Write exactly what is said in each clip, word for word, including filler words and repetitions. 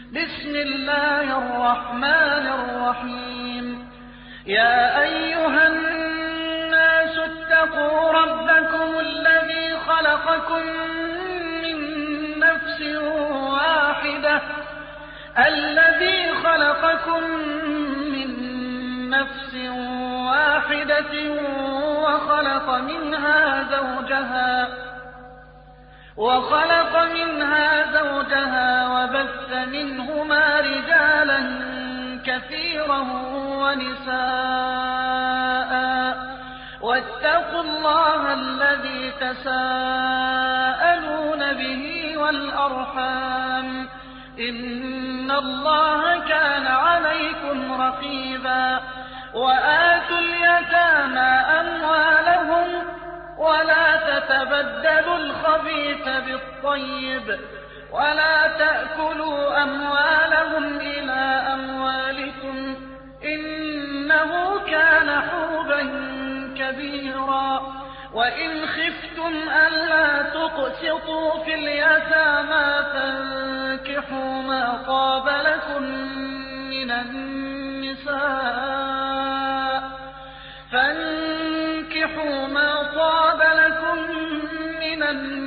بسم الله الرحمن الرحيم يا أيها الناس اتقوا ربكم الذي خلقكم من نفس واحدة الذي خلقكم من نفس واحدة وخلق منها زوجها وخلق منها زوجها وبث منهما رجالا كثيرا ونساء واتقوا الله الذي تساءلون به والأرحام إن الله كان عليكم رقيبا وآتوا اليتامى أموالهم ولا تتبدلوا الخبيث بالطيب ولا تأكلوا أموالهم إلى أموالكم إنه كان حوبا كبيرا وإن خفتم ألا تقسطوا في اليتامى فانكحوا ما طاب لكم من النساء فانكحوا ما طاب لكم من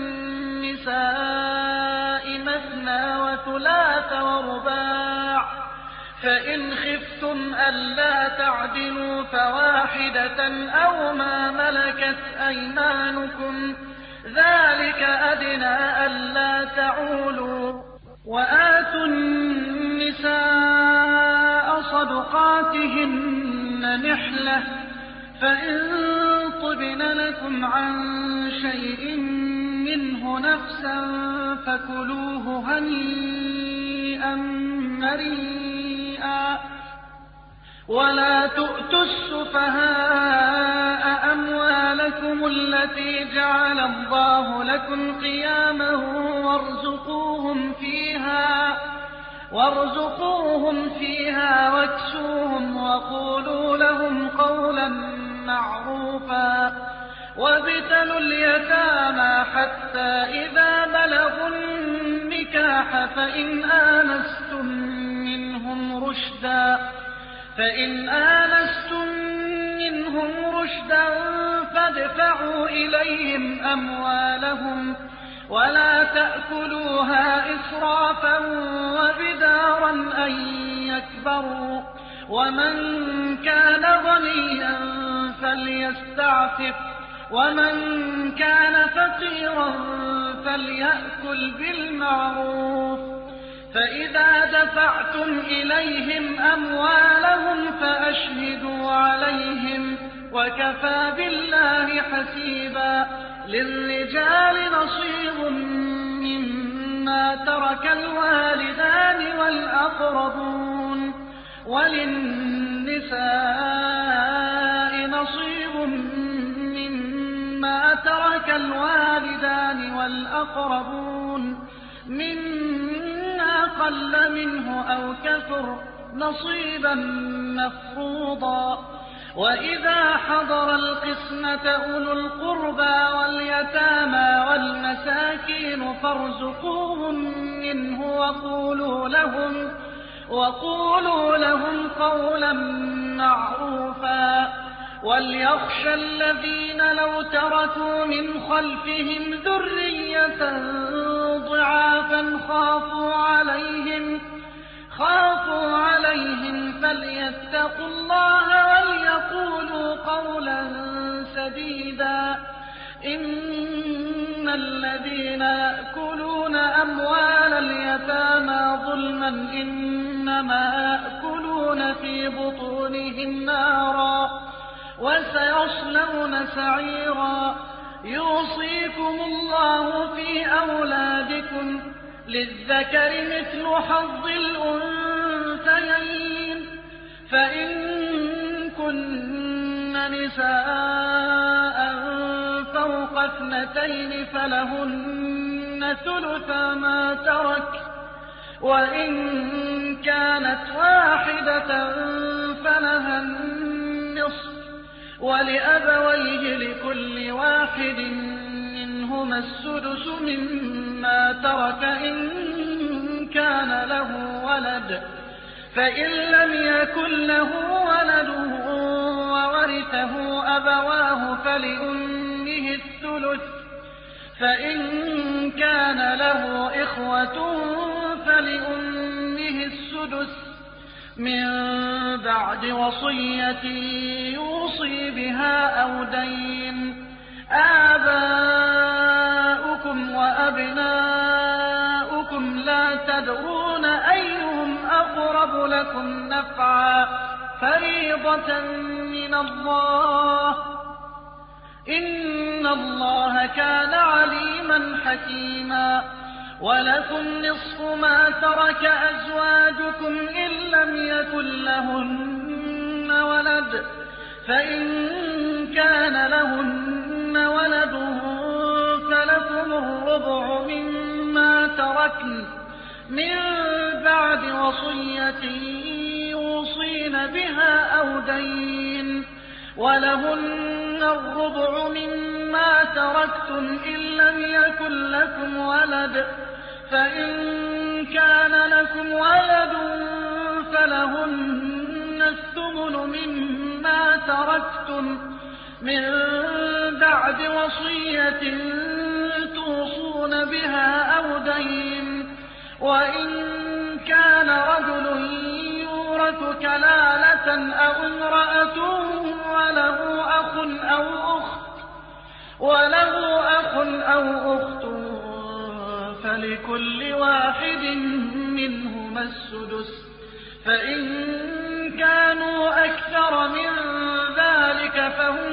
النساء مثنى وثلاث ورباع فإن خفتم ألا تعدلوا فواحدة أو ما ملكت أيمانكم ذلك أدنى ألا تعولوا وآتوا النساء صدقاتهن نحلة فإن طبن لكم عن شيء منه نفسا فكلوه هنيئا مريئا ولا تؤتوا السفهاء أموالكم التي جعل الله لكم قياما وارزقوهم فيها وارزقوهم فيها واكسوهم وقولوا لهم قولا معروفا وابتلوا اليتامى حتى إذا بلغوا النكاح فإن آنستم منهم رشدا فإن آنستم منهم رشدا فادفعوا إليهم أموالهم ولا تأكلوها إسرافا وبدارا أن يكبروا ومن كان غنيا فليستعفف ومن كان فقيرا فليأكل بالمعروف فإذا دفعتم إليهم أموالهم فأشهدوا عليهم وكفى بالله حسيبا للرجال نصيب مما ترك الوالدان والأقربون وللنساء نصيب مما ترك الوالدان والأقربون مما قل منه أو كثر نصيبا مفروضا وإذا حضر القسمة أولو القربى واليتامى والمساكين فارزقوهم منه وقولوا لهم وقولوا لهم قولا معروفا وليخشى الذين لو تركوا من خلفهم ذرية ضعافا خافوا عليهم خافوا عليهم فليتقوا الله وليقولوا قولا سديدا إن الذين يأكلون أموال اليتامى ظلما إنما يأكلون في بطونهم نارا وسيصلون سعيرا يوصيكم الله في أولادكم للذكر مثل حظ الأنثيين فإن كن نساء فوق اثنتين فلهن ثلث ما ترك وإن كانت واحدة فلها النصف ولأبويه لكل واحد منهما السدس مما ترك إن كان له ولد فإن لم يكن له ولد وورثه أبواه فلأمه الثلث فإن كان له إخوة فلأمه السدس من بعد وصية يوصي بها أو دين. آباؤكم وأبناؤكم لا تدرون أيهم أقرب لكم نفعا فريضة من الله إن الله كان عليما حكيما. ولكم نصف ما ترك أزواجكم إن لم يكن لهن ولد فإن كان لهن ولد فلكم الربع مما تركن من بعد وصية يوصين بها أو دين. ولهن الربع مما تركتم إن لم يكن لكم ولد فإن كان لكم ولد فلهن الثمن مما تركتم من بعد وصية توصون بها أو دين. وإن كان رجل يورث كلالة أو امرأة وله أخ أو أخت وله أخ أو أخت فلكل واحد منهما السدس فإن كانوا أكثر من ذلك فهم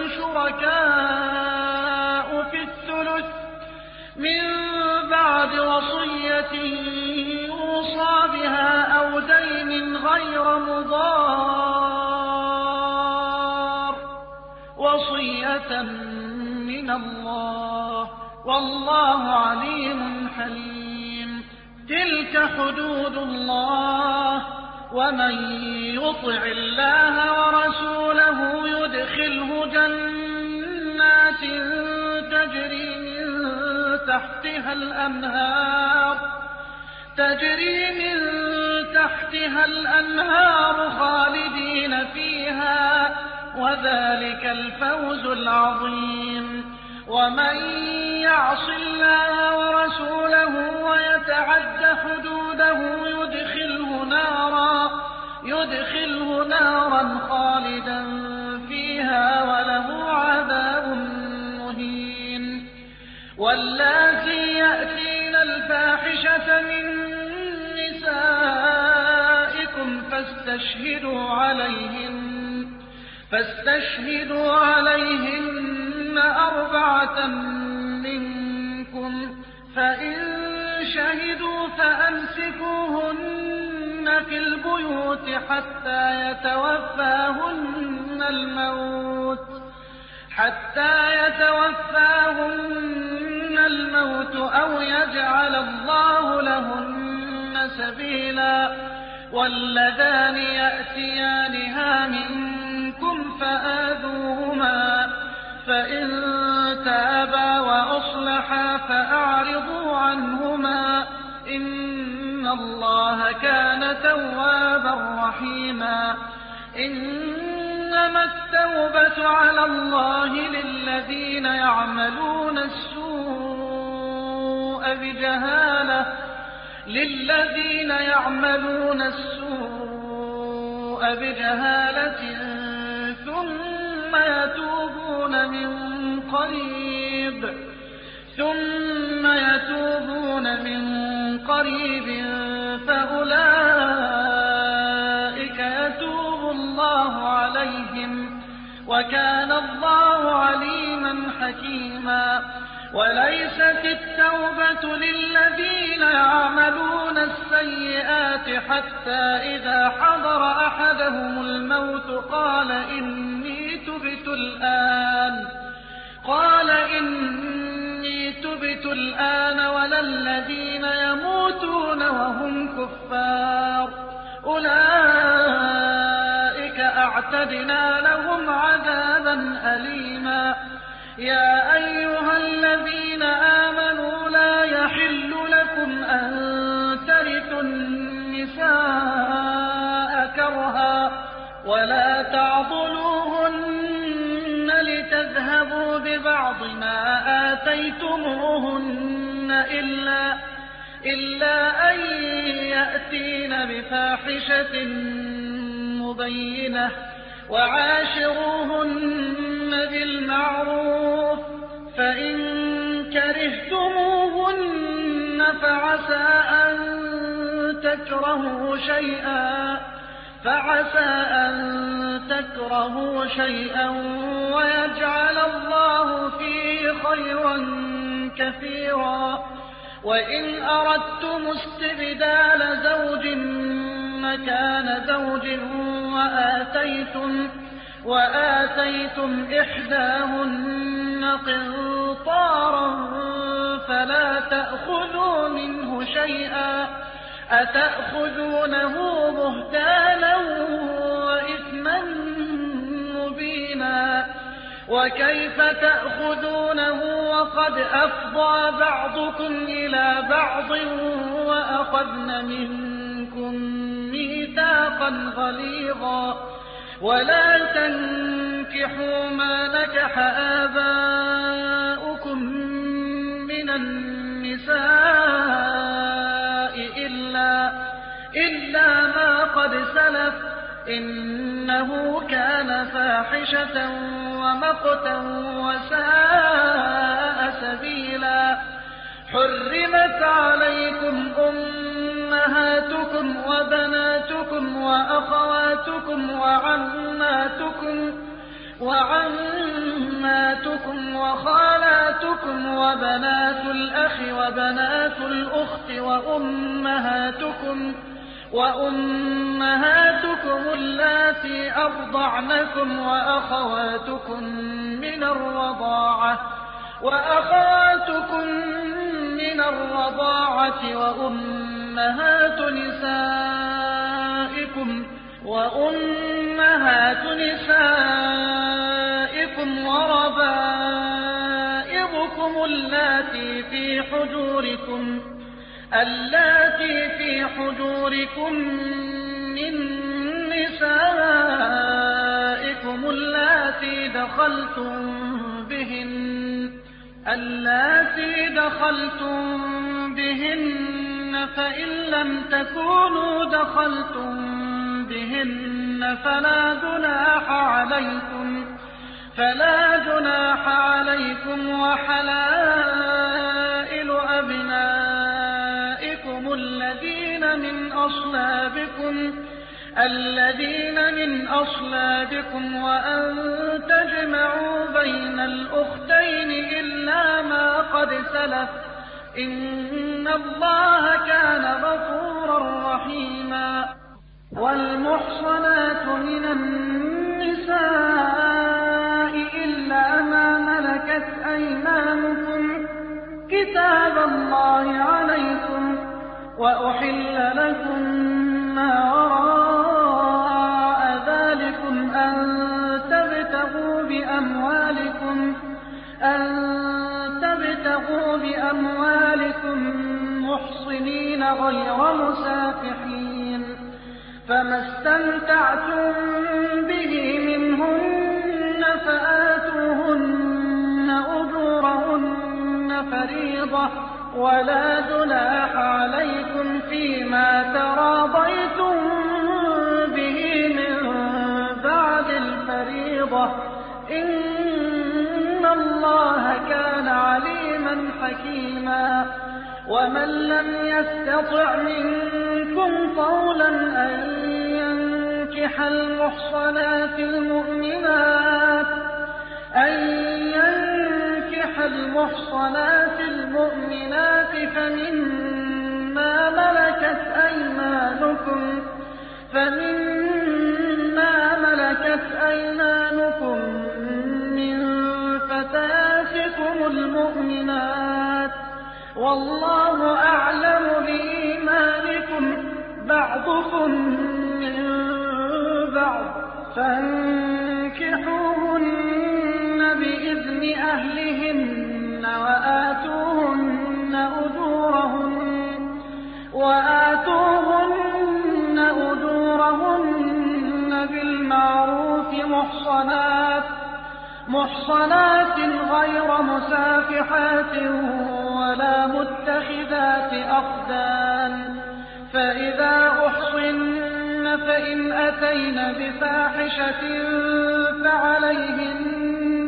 شركاء في الثلث من بعد وصية يوصى بها أو دين غير مضار وصية من الله والله عليم حليم. تلك حدود الله ومن يطع الله ورسوله يدخله جنات تجري من تحتها الأنهار تجري من تحتها الأنهار خالدين فيها وذلك الفوز العظيم. ومن يعص الله ورسوله ويتعد حدوده يدخله نارا يدخله نارا خالدا فيها وله عذاب مهين. واللاتي يأتين الفاحشة من نسائكم فاستشهدوا عليهن فاستشهدوا عليهن أربعة منكم فإن شهدوا فأمسكوهن في البيوت حتى يتوفاهن الموت حتى يتوفاهن الموت أو يجعل الله لهن سبيلا. واللذان يأتيانها منكم فآذوهما فإن تابا وأصلحا فأعرضوا عنهما إن الله كان توابا رحيما. إنما التوبة على الله للذين يعملون السوء بجهالة للذين يعملون السوء بجهالة ثم يتوبون من قريب ثم يتوبون من قريب فأولئك يتوب الله عليهم وكان الله عليما حكيما. وليست التوبة للذين يعملون السيئات حتى إذا حضر أحدهم الموت قال إني تبت الآن قال إني تبت الآن ولا الذين يموتون وهم كفار أولئك أعتدنا لهم عذابا أليما. يا أيها الذين آمنوا لا يحل لكم أن ترثوا النساء ولا تعضلوهن لتذهبوا ببعض ما آتيتموهن إلا, إلا أن يأتين بفاحشة مبينة وعاشروهن بالمعروف فإن كرهتموهن فعسى أن تكرهوا شيئا فعسى أن تكرهوا شيئا ويجعل الله فيه خيرا كثيرا وإن أردتم استبدال زوج مكان زوج وآتيتم, وآتيتم إحداهن قنطارا فلا تأخذوا منه شيئا أتأخذونه بهتانا وإثما مبينا وكيف تأخذونه وقد أفضى بعضكم إلى بعض وأخذن منكم ميثاقا غليظا ولا تنكحوا ما نكح آباؤكم من النساء إلا, إلا ما قد سلف إنه كان فاحشة ومقتا وساء سبيلا حرمت عليكم أمهاتكم وبناتكم وأخواتكم وعماتكم, وعماتكم وخالاتكم وبنات الأخ وبنات الأخت وأمهاتكم وأمهاتكم اللاتي أرضعنكم وأخواتكم من الرضاعة وأخواتكم من الرضاعة وأمهات نسائكم وأمهات نسائكم وربائبكم اللاتي في حجوركم اللاتي في حجوركم من نسائكم اللاتي دخلتم بهن اللاتي دخلتم بهن فإن لم تكونوا دخلتم بهن فلا جناح عليكم فلا جناح عليكم وحلائل أبنائكم الذين من أصلابكم الذين من أصلابكم وأن تجمعوا بين الأختين إلا ما قد سلف إن الله كان غفورا رحيما والمحصنات من النساء إلا ما ملكت أيمانكم كتاب الله عليكم وأحل لكم ما وراء ذلكم أن تبتغوا بأموالكم أن تبتغوا بأموالكم محصنين غير مسافحين فما استمتعتم به منهن فآتوهن أجورهن فريضة ولا جناح عليكم فيما تراضيتم به من بعد الفريضة إن الله كان عليما حكيما ومن لم يستطع منكم طولا أن ينكح المحصنات المؤمنات أن ينكح المحصنات المؤمنات فمما ملكت أيمانكم فمما ملكت أيمانكم من فتياتكم المؤمنات والله أعلم بإيمانكم بعضكم من بعض فانكحوهن بإذن أهلهن وآتوهن أجورهن وآتوهن أجورهن بالمعروف محصنات غير مسافحات ولا متخذات أخدان، فإذا أحصن فإن أتين بفاحشة فعليهن,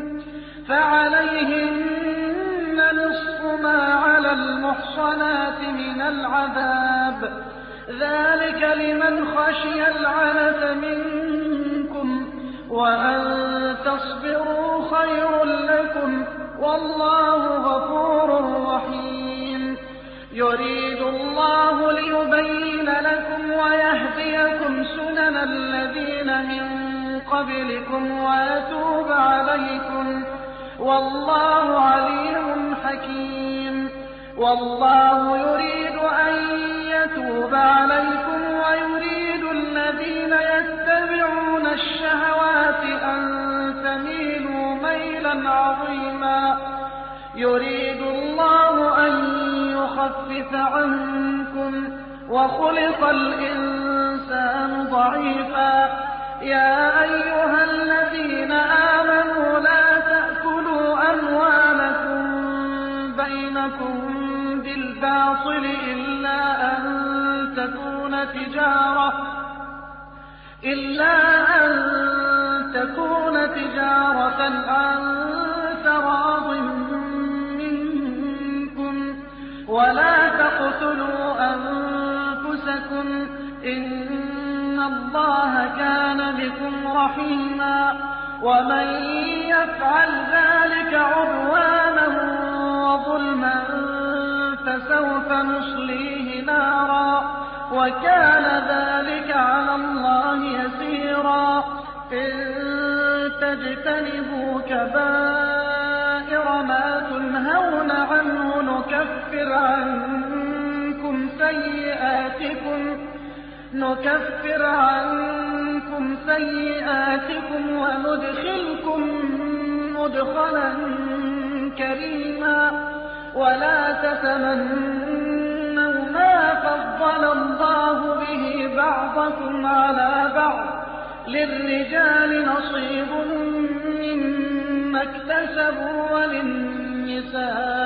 فعليهن نصف ما على المحصنات من العذاب، ذلك لمن خشي العنة منكم، وأن تصبروا خير لكم، والله غفور رحيم. يريد الله ليبين لكم ويهديكم سنن الذين من قبلكم ويتوب عليكم، والله عليم حكيم. والله يريد أن يتوب عليكم ويريد الذين يتبعون الشهوات أن تميلوا ميلا عظيما. يريد الله أن يخفف عنكم وخلق الإنسان ضعيفا. يا أيها الذين آمنوا لا تأكلوا أموالكم بينكم بالباطل إلا أن تكون تجارة إلا أن تكون تجارة عن تراض منكم، ولا تقتلوا أنفسكم، إن الله كان بكم رحيما. ومن يفعل ذلك عدوانا وظلما فسوف نصليه نارا، وكان ذلك على الله يسيرا. إن تجتنبوا كبائر ما تنهون عنه نكفر عنكم سيئاتكم نكفر عنكم سيئاتكم وندخلكم مدخلا كريما. ولا تتمنوا ما فضل الله به بعضكم على بعض، للرجال نصيب مما اكتسبوا وللنساء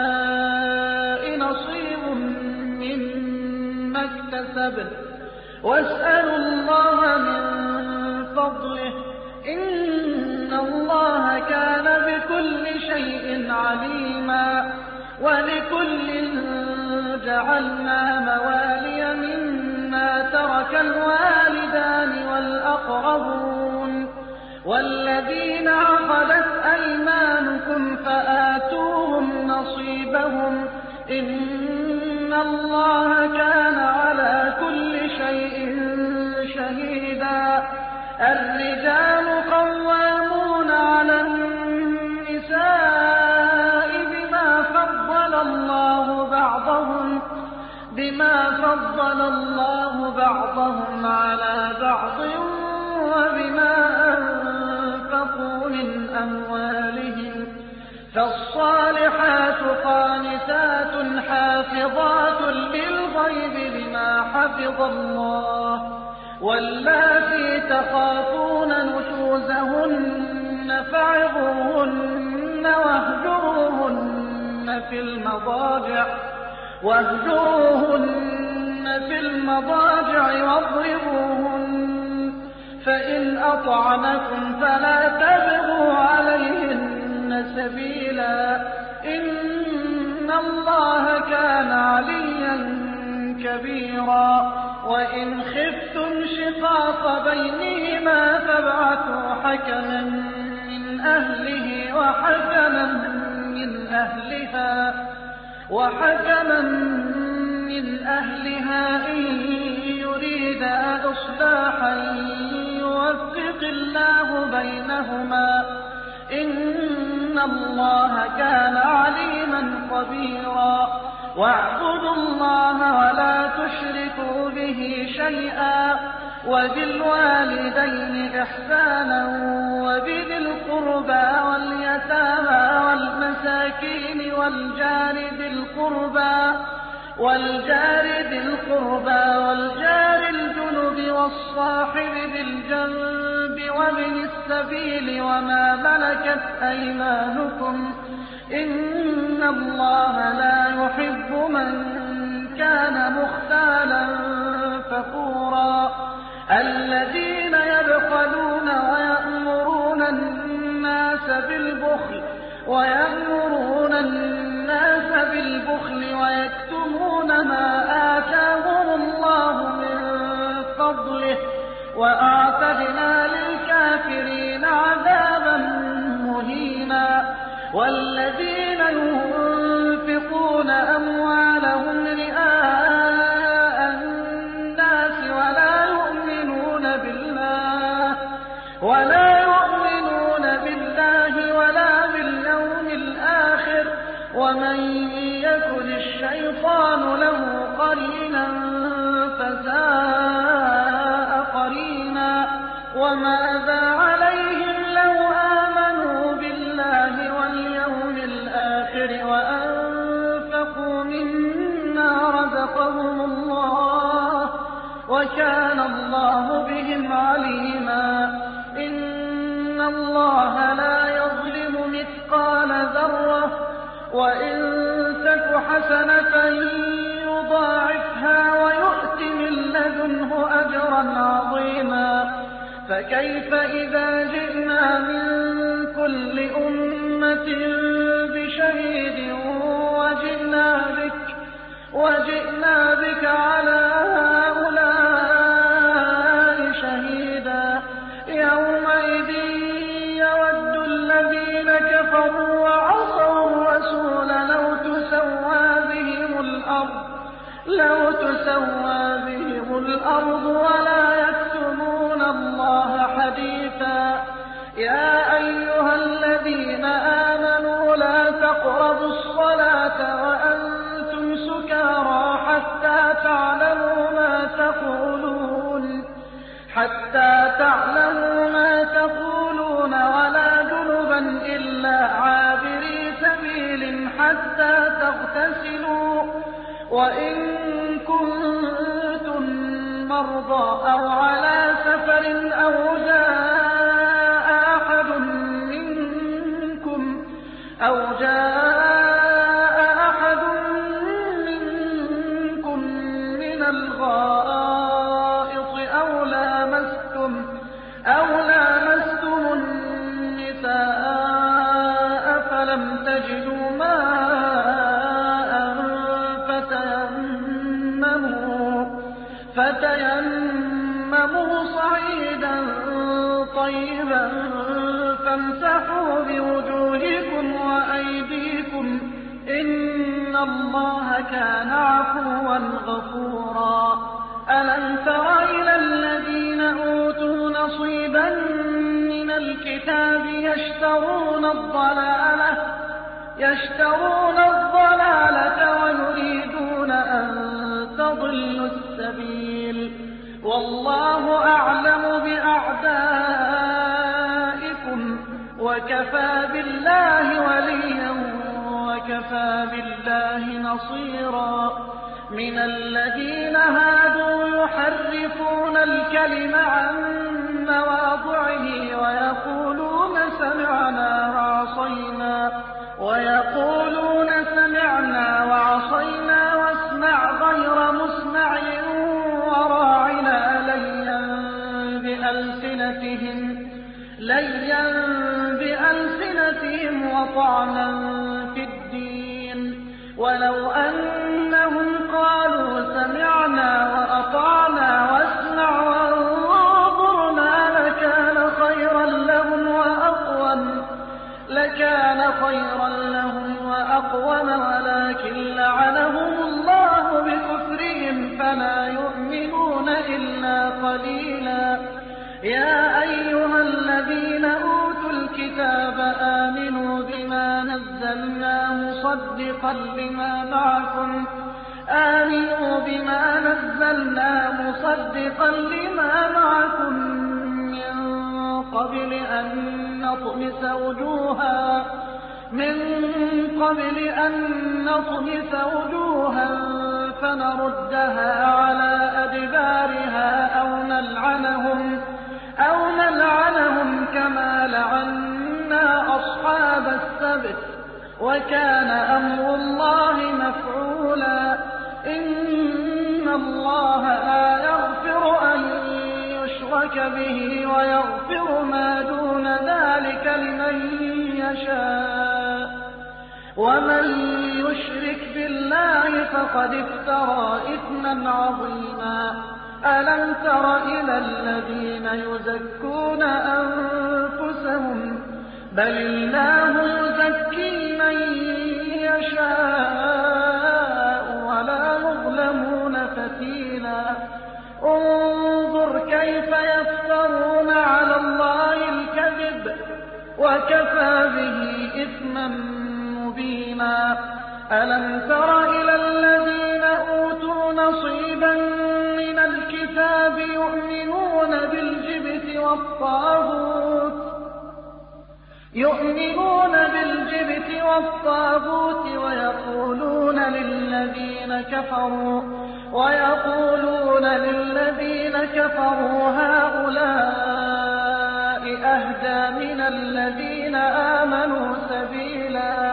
نصيب مما اكتسبن، واسألوا الله من فضله، إن الله كان بكل شيء عليما. ولكل جعلنا موالي مما ترك الوالدان والأقربون والذين عقدت أيمانكم فآتوهم نصيبهم، إن الله كان على كل شيء شهيدا. الرجال قوامون على النساء بما فضل الله بعضهم بما فضل الله بعضهم على بعض وبما أنفقوا من أموالهم، فالصالحات قانتات حافظات للغيب بما حفظ الله، واللاتي تخافون نشوزهن فعظوهن واهجروهن في المضاجع واهجروهن في المضاجع واضربوهن، فإن أطعنكم فلا تبغوا عليهن سبيلا، إن الله كان عليا كبيرا. وإن خفتم شقاق بينهما فابعثوا حكما من أهله وحكما من أهلها وحكما من أهلها إن يريدا إصلاحا يوفق الله بينهما، إن الله كان عليما خبيرا. واعبدوا الله ولا تشركوا به شيئا، وبالوالدين إحسانا وبذي القربى واليتامى والمساكين والجار ذي القربى والجار ذي القربى والجار الجنب والصاحب بالجنب وابن السبيل وما ملكت أيمانكم إن الله لا يحب من كان مختالا فخورا الذين يبخلون ويأمرون الناس بالبخل ويأمرون الناس بالبخل ويكتمون ما آتاهم الله من فضله وأعتدنا للكافرين عذابا مهينا والذين ينفقون أموالهم رئاء الناس ولا يؤمنون بالله ولا يؤمنون بالله ولا باليوم الآخر ومن يكن الشيطان له قرينا فساء قرينا وماذا عليهم لو آمنوا بالله واليوم الآخر وأنفقوا مما رزقهم الله وكان الله بهم عليما إن الله لا يظلم مثقال ذرة وإن تك حسنة يضاعفها ويؤت من لدنه أجرا عظيما فكيف إذا جئنا من كل أمة بشهيد وجئنا بك, وجئنا بك على هؤلاء شهيدا يومئذ يود الذين كفروا وعصوا الرسول لو تسوى بهم الأرض لو تسوى بهم الأرض ولا يكتمون الله حديثا يا أيها الذين آمنوا لا تقربوا الصلاة وأنتم سكارى حتى تعلموا ما تقولون حتى تعلموا ما تقولون ولا جنبا إلا عابري سبيل حتى تغتسلوا وإن كنتم مرضى أو على سفر أو جاء أحد منكم أو جاء أحد منكم من الغائط أو لامستم أو لامستم النساء فلم تجدوا ماء فتيمموا فتيمموا صعيدا طيبا فامسحوا بوجوهكم وأيديكم إن الله كان عفوا غفورا ألم تر إلى الذين أوتوا نصيبا من الكتاب يشترون الضلالة يشترون الضلالة ويريدون أن تضلوا السبيل والله أعلم بأعدائكم وكفى بالله وليا وكفى بالله نصيرا من الذين هادوا يحرفون الكلم عن مواضعه ويقولون سمعنا وعصينا ويقولون سمعنا وعصينا واسمع غير مسمع وراعنا ليا بألسنتهم ليا بألسنتهم وطعنا في الدين ولو أنهم قالوا سمعنا وأطعنا واسمع وانظرنا لكان خيرا لهم وأقوم لكان خيرا لهم وأقوم ولكن لعنهم الله بكفرهم فلا يؤمنون إلا قليلا يا أيها الذين أوتوا الكتاب آمنوا بما نزلنا مصدقا لما معكم آمنوا بما نزلنا مصدقا لما معكم من قبل أن نطمس وجوها من قبل أن نطمس وجوها فنردها على أدبارها أو نلعنهم أو نلعنهم السبت وكان أمر الله مفعولا إن الله لا يغفر أن يشرك به ويغفر ما دون ذلك لمن يشاء ومن يشرك بالله فقد افترى إثما عظيما ألم تر إلى الذين يزكون أنفسهم بل الله يزكي من يشاء ولا يظلمون فتيلا انظر كيف يفترون على الله الكذب وكفى به إثما مبينا ألم تر إلى الذين أوتوا نصيبا من الكتاب يؤمنون بالجبت والطاغوت يؤمنون بالجبت والطاغوت ويقولون للذين كفروا ويقولون للذين كفروا هؤلاء أهدى من الذين آمنوا سبيلا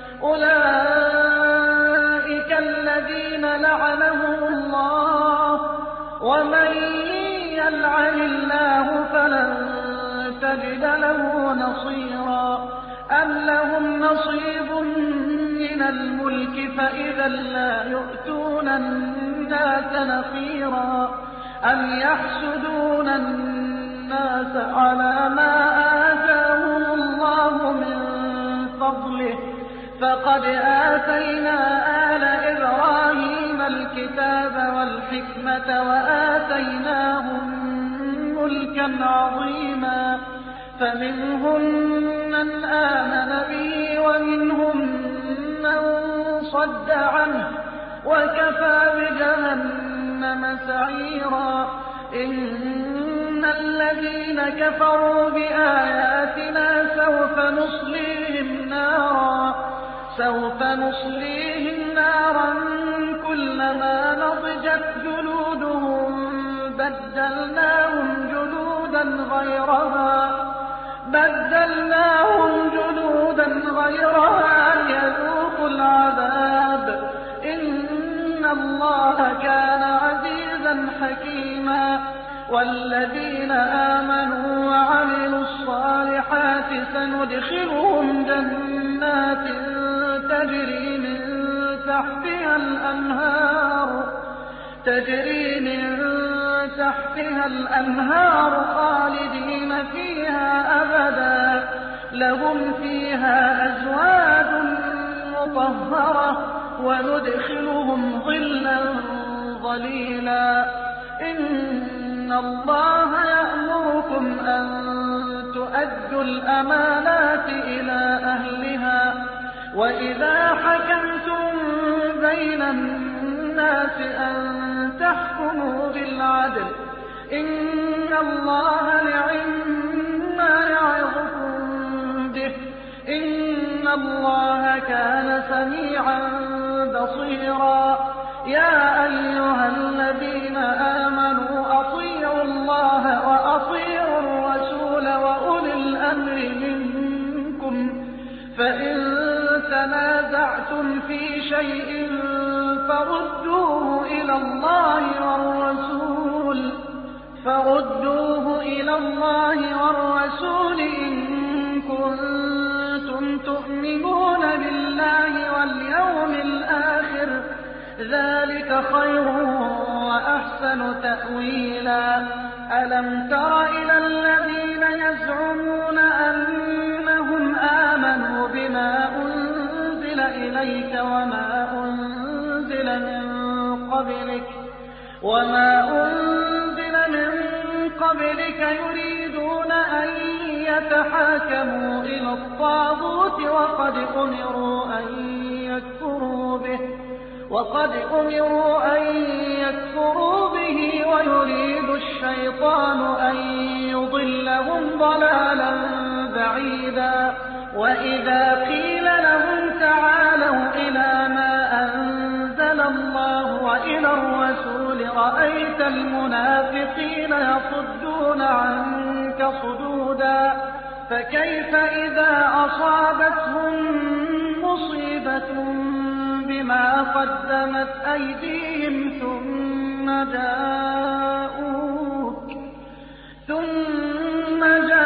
أولئك الذين لعنهم الله ومن يلعن الله فلن تجد له نصيرا أم لهم نصيب من الملك فإذا لا يؤتون الناس نقيرا أم يحسدون الناس على ما آتاهم الله من فضله فقد آتينا آل إبراهيم الكتاب والحكمة وآتيناهم ملكا عظيما فمنهم من آمن به ومنهم من صد عنه وكفى بجهنم سعيرا إن الذين كفروا بآياتنا سوف نصليهم نارا سوف نصليهم نارا كلما نضجت جلودهم بدلناهم جلودا غيرها بدلناهم جلودا غيرها ليذوقوا العذاب إن الله كان عزيزا حكيما والذين آمنوا وعملوا الصالحات سندخلهم جنات تجري من تحتها الأنهار تجري من تحتها الأنهار خالدين فيها أبدا لهم فيها أزواج مطهرة وندخلهم ظلا ظليلا إن الله يأمركم أن تؤدوا الأمانات إلى أهلها وإذا حكمتم بين الناس أن تحكموا بالعدل إن الله نعما يعظكم به إن الله كان سميعا بصيرا يا أيها الذين آمنوا أطيعوا الله وأطيعوا الرسول وأولي الأمر منكم فإن تنازعتم في شيء فردوه إلى الله والرسول فردوه إلى الله والرسول إن كنتم تؤمنون بالله واليوم الآخر ذلك خير وأحسن تأويلا ألم تر إلى الذين يزعمون أنهم آمنوا بما أنزل إليك وما أنزل من قبلك وما أنزل من قبلك يريدون أن يتحاكموا إلى الطاغوت وقد أمروا أن يكفروا به وقد أمروا أن يكفروا به ويريد الشيطان أن يضلهم ضلالا بعيدا وإذا قيل لهم تعالوا إلى ما أنزل الله وإلى الرسول رأيت المنافقين يصدون عنك صدودا فكيف إذا أصابتهم مصيبة بما قدمت أيديهم ثم جاءوك ثم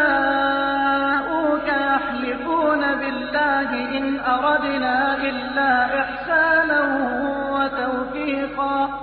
جاءوك يحلفون بالله إن أردنا إلا إحسانا وتوفيقا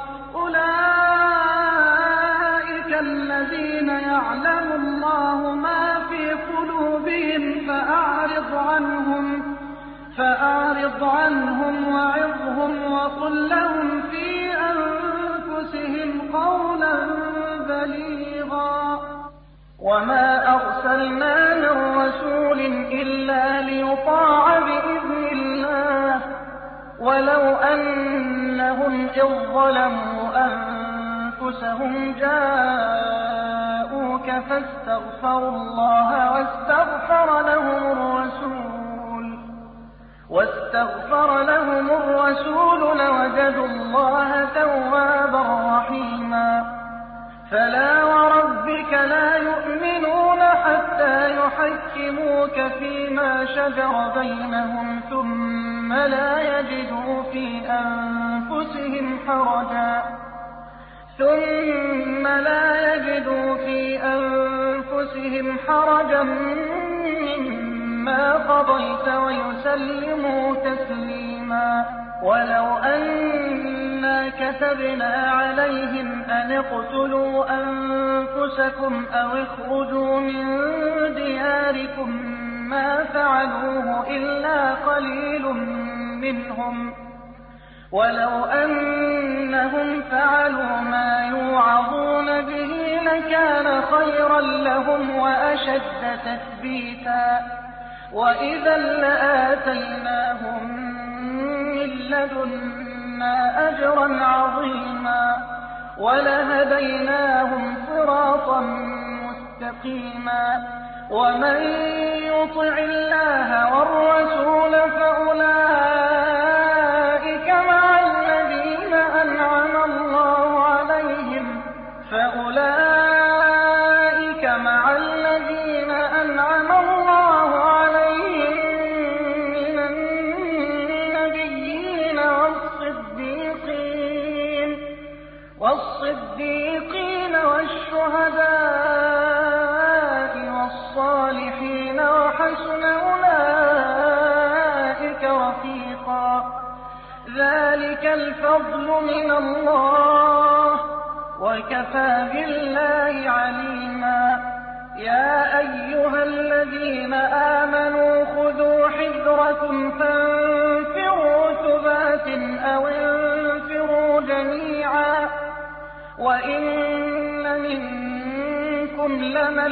أولئك الذين يعلم الله ما في قلوبهم فأعرض عنهم فأعرض عنهم وعظهم وقل لهم في أنفسهم قولا بليغا وما أرسلنا من رسول إلا ليطاع بإذن الله ولو أنهم إذ ظلموا أنفسهم جاءوك فاستغفروا الله واستغفر لهم الرسول واستغفر لهم الرسول لوجدوا الله توابا رحيما فلا وربك لا يؤمنون حتى يحكموك فيما شجر بينهم ثم لا يجدوا في أنفسهم حرجا ثم لا يجدوا في أنفسهم حرجا مما قضيت ويسلموا تسليما ولو أنا كتبنا عليهم أن اقتلوا أنفسكم أو اخرجوا من دياركم ما فعلوه إلا قليل منهم ولو أنهم فعلوا ما يوعظون به لكان خيرا لهم وأشد تثبيتا وإذا لآتيناهم من لدنا أجرا عظيما ولهديناهم صراطا مستقيما ومن يطع الله والرسول فأولئك مع الذين أنعم الله عليهم فأولئك مع الذين أنعم الله عليهم من النبيين والصديقين والصديقين والشهداء والصالحين وحسن أولئك رفيقا ذلك الفضل من الله وكفى بالله عليما يا أيها الذين آمنوا خذوا حذركم فانفروا ثبات أو انفروا جميعا وإن منكم لمن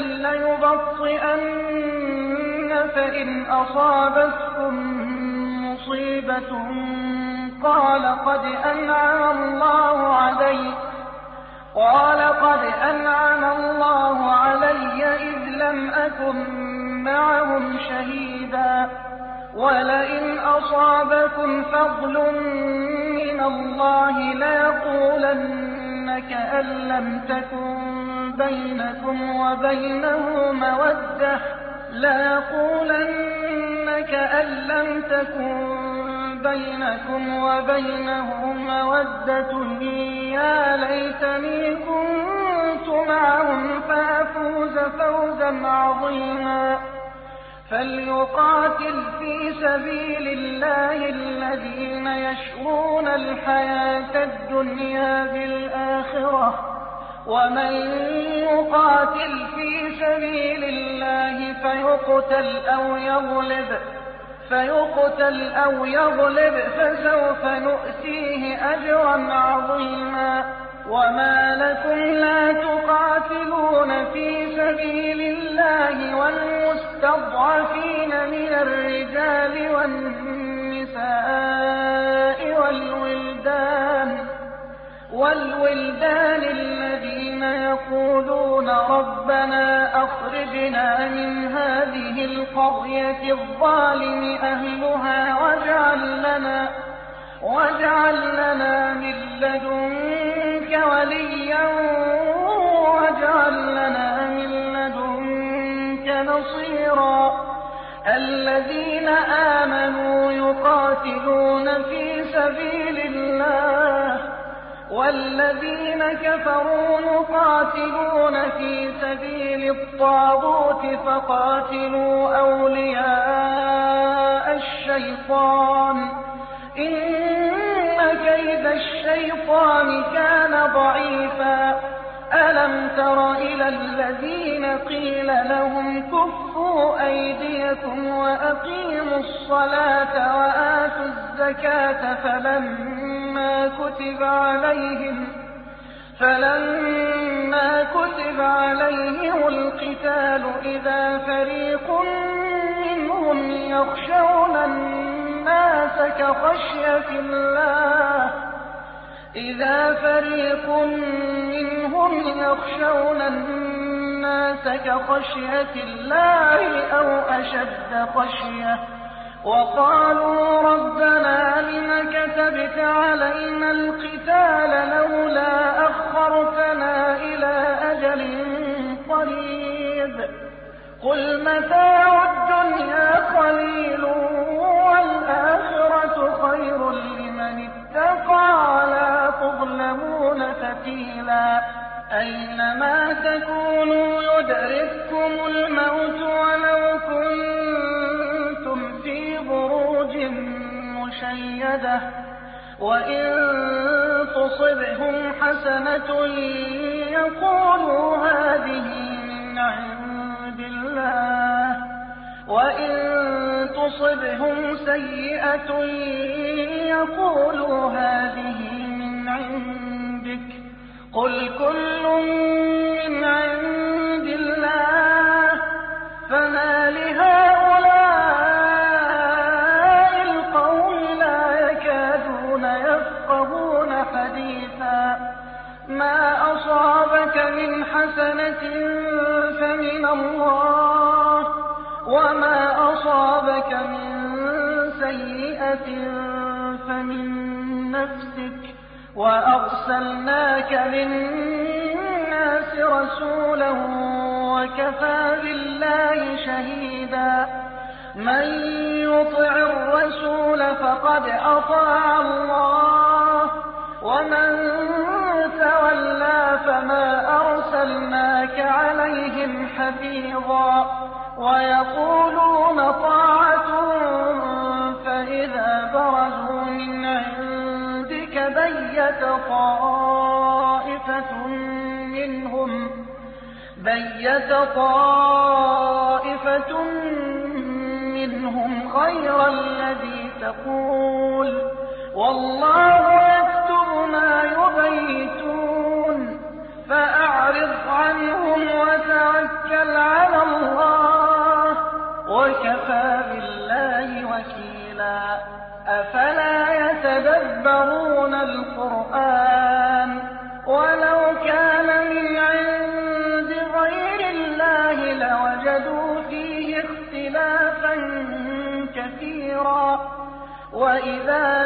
ليبطئن فإن أصابتكم مصيبة قال قد أنعم الله علي قال قد أنعم الله علي إذ لم أكن معهم شهيدا ولئن أصابكم فضل من الله ليقولن كأن لم تكن بينكم وبينه مودة ليقولن كأن لم تكن بينكم وبينه مودة يا ليتني كنت معهم فأفوز فوزا عظيما فليقاتل في سبيل الله الذين يشرون الحياة الدنيا بالآخرة ومن يقاتل في سبيل الله فيقتل أو يغلب فيقتل أو يغلب فسوف نؤتيه أجرا عظيما وما لكم لا تقاتلون في سبيل الله والمستضعفين من الرجال والنساء والولدان والولدان الذين يقولون ربنا أخرجنا من هذه القرية الظالم أهلها واجعل لنا واجعل لنا من لدنك وليا واجعل لنا من لدنك نصيرا الذين آمنوا يقاتلون في سبيل الله والذين كفروا يقاتلون في سبيل الطاغوت فقاتلوا أولياء الشيطان إن كيد الشيطان كان ضعيفا ألم تر إلى الذين قيل لهم كفوا أيديكم وأقيموا الصلاة وآتوا الزكاة فلما كتب عليهم فلما كتب عليهم القتال إذا فريق منهم يخشون الناس كخشية الله إذا فريق منهم يخشون الناس كخشية الله أو أشد خشية وقالوا ربنا لم كتبت علينا القتال لولا أخرتنا إلى أجل قريب قل متاع الدنيا قليل والآخرة خير لمن اتقى ولا تظلمون فتيلا أينما تكونوا يدرككم الموت ولو كنتم في بروج مشيدة وإن تصبهم حسنة يقولوا هذه من عند الله وإن تصبهم سيئة يقولوا هذه من عندك قل كل من عند الله فما لهؤلاء القوم لا يكادون يفقهون حديثا ما أصابك من حسنة فمن الله وما أصابك من سيئة فمن نفسك وأرسلناك للناس رسولا وكفى بالله شهيدا من يطع الرسول فقد أطاع الله ومن تولى فما أرسلناك عليهم حفيظا ويقولون طاعة فإذا برزوا من عندك بيت طائفة منهم بيت طائفة منهم غير الذي تقول والله يكتب ما يبيتون فأعرض عنهم وتوكل على الله وكفى بالله وكيلا أفلا يتدبرون القرآن ولو كان من عند غير الله لوجدوا فيه اختلافا كثيرا وإذا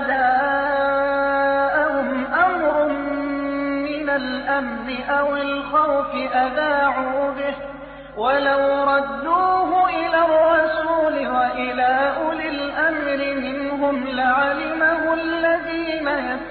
جاءهم أمر من الأمن أو الخوف أذاعوا به ولو ردوه إلى الرسول وإلى أولي الأمر منهم لعلمه الذين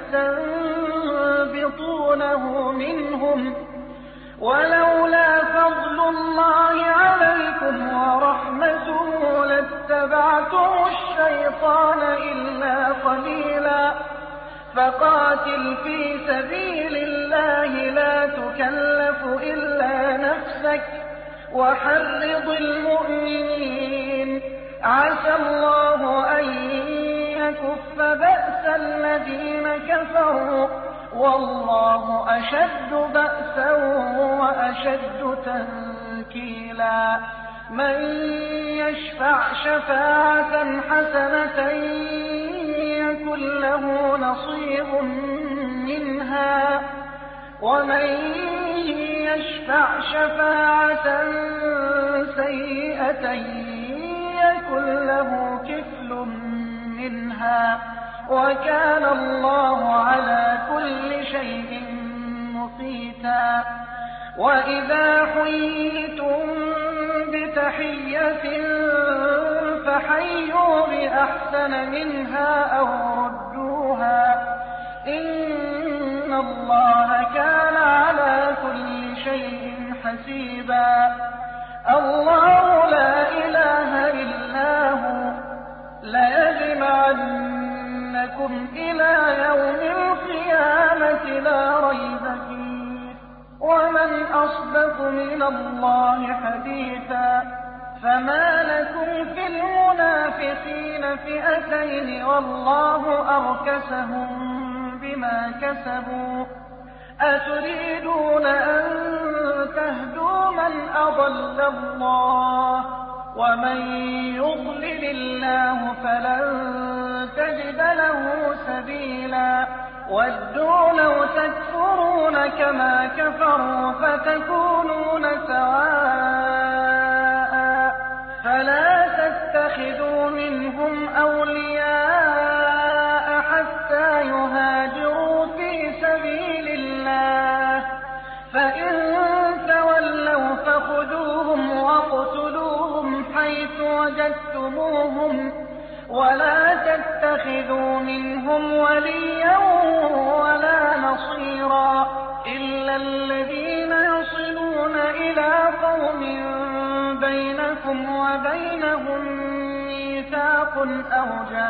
يستنبطونه منهم ولولا فضل الله عليكم ورحمته لاتبعتم الشيطان إلا قليلا فقاتل في سبيل الله لا تكلف إلا نفسك وحرض المؤمنين عسى الله أن يكف بأس الذين كفروا والله أشد بأسا وأشد تنكيلا من يشفع شفاعة حسنة يكن له نصيب منها ومن يشفع شفاعة سيئة يكن له كفل منها وكان الله على كل شيء مقيتا وإذا حييتم بتحية فحيوا بأحسن منها أو ردوها إن الله كان على كل شيء حسيبا. الله لا إله إلا هو ليجمعنكم إلى يوم القيامة لا ريب فيه ومن أصدق من الله حديثا. فما لكم في المنافقين فئتين والله أركسهم بما كسبوا أتريدون أن تهدوا من أضل الله ومن يضلل الله فلن تجد له سبيلا. ودوا لو تكفرون كما كفروا فتكونون سواء فلا تتخذوا منهم أولياء حتى يهاجروا في سبيل الله فإن تولوا فخذوهم واقتلوهم حيث وجدتموهم ولا تتخذوا منهم وليا ولا نصيرا إلا الذين يصلون إلى قوم بينكم وبينهم ميثاق أو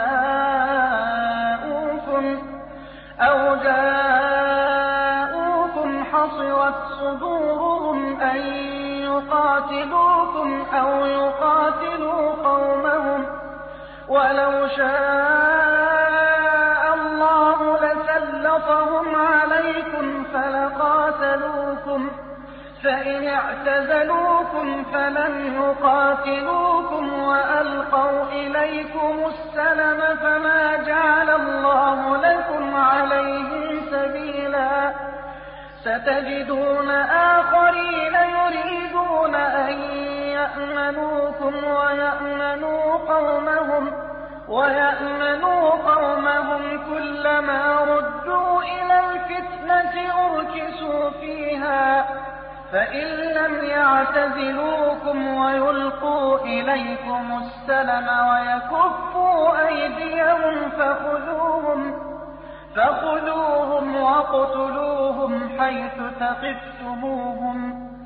جاءوكم أو جاءوكم حصرت صدورهم أن يقاتلوكم أو يقاتلوا قومهم ولو شاء الله لسلطهم عليكم فلقاتلوكم فإن اعتزلوكم فلم يقاتلوكم وألقوا إليكم السلم فما جعل الله لكم عليهم سبيلا. ستجدون آخرين يريدون أن يأمنوكم ويأمنوا قومهم ويأمنوا قومهم كلما ردوا إلى الفتنة أركسوا فيها فإن لم يعتزلوكم ويلقوا إليكم السلم ويكفوا أيديهم فخذوهم فخذوهم واقتلوهم حيث ثقفتموهم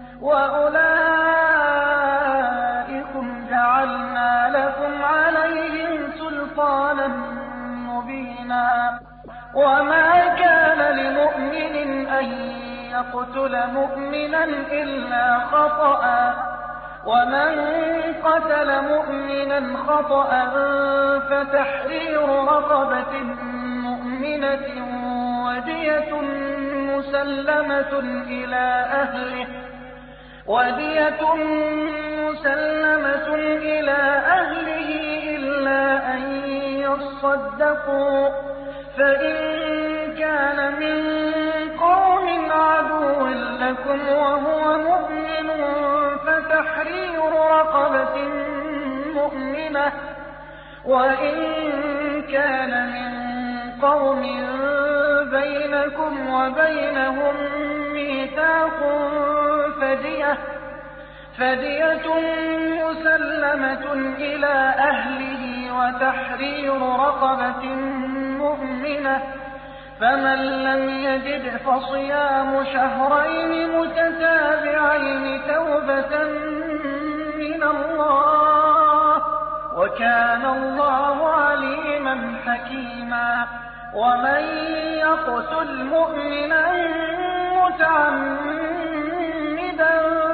وأولئكم جعلنا لكم عليهم سلطانا مبينا. وما كان لمؤمن أن يقتل مؤمنا إلا خطأ ومن قتل مؤمنا خطأ فتحرير رقبة مؤمنة ودية مسلمة إلى أهله ودية مسلمة إلى أهله إلا أن يصدقوا فإن كان من قوم عدو لكم وهو مؤمن فتحرير رقبة مؤمنة وإن كان من قوم بينكم وبينهم ميثاق فدية فدية مسلمة إلى أهله وتحرير رقبة مؤمنة فمن لم يجد فصيام شهرين متتابعين توبة من الله وكان الله عليما حكيما. ومن يقتل مؤمنا متعمدا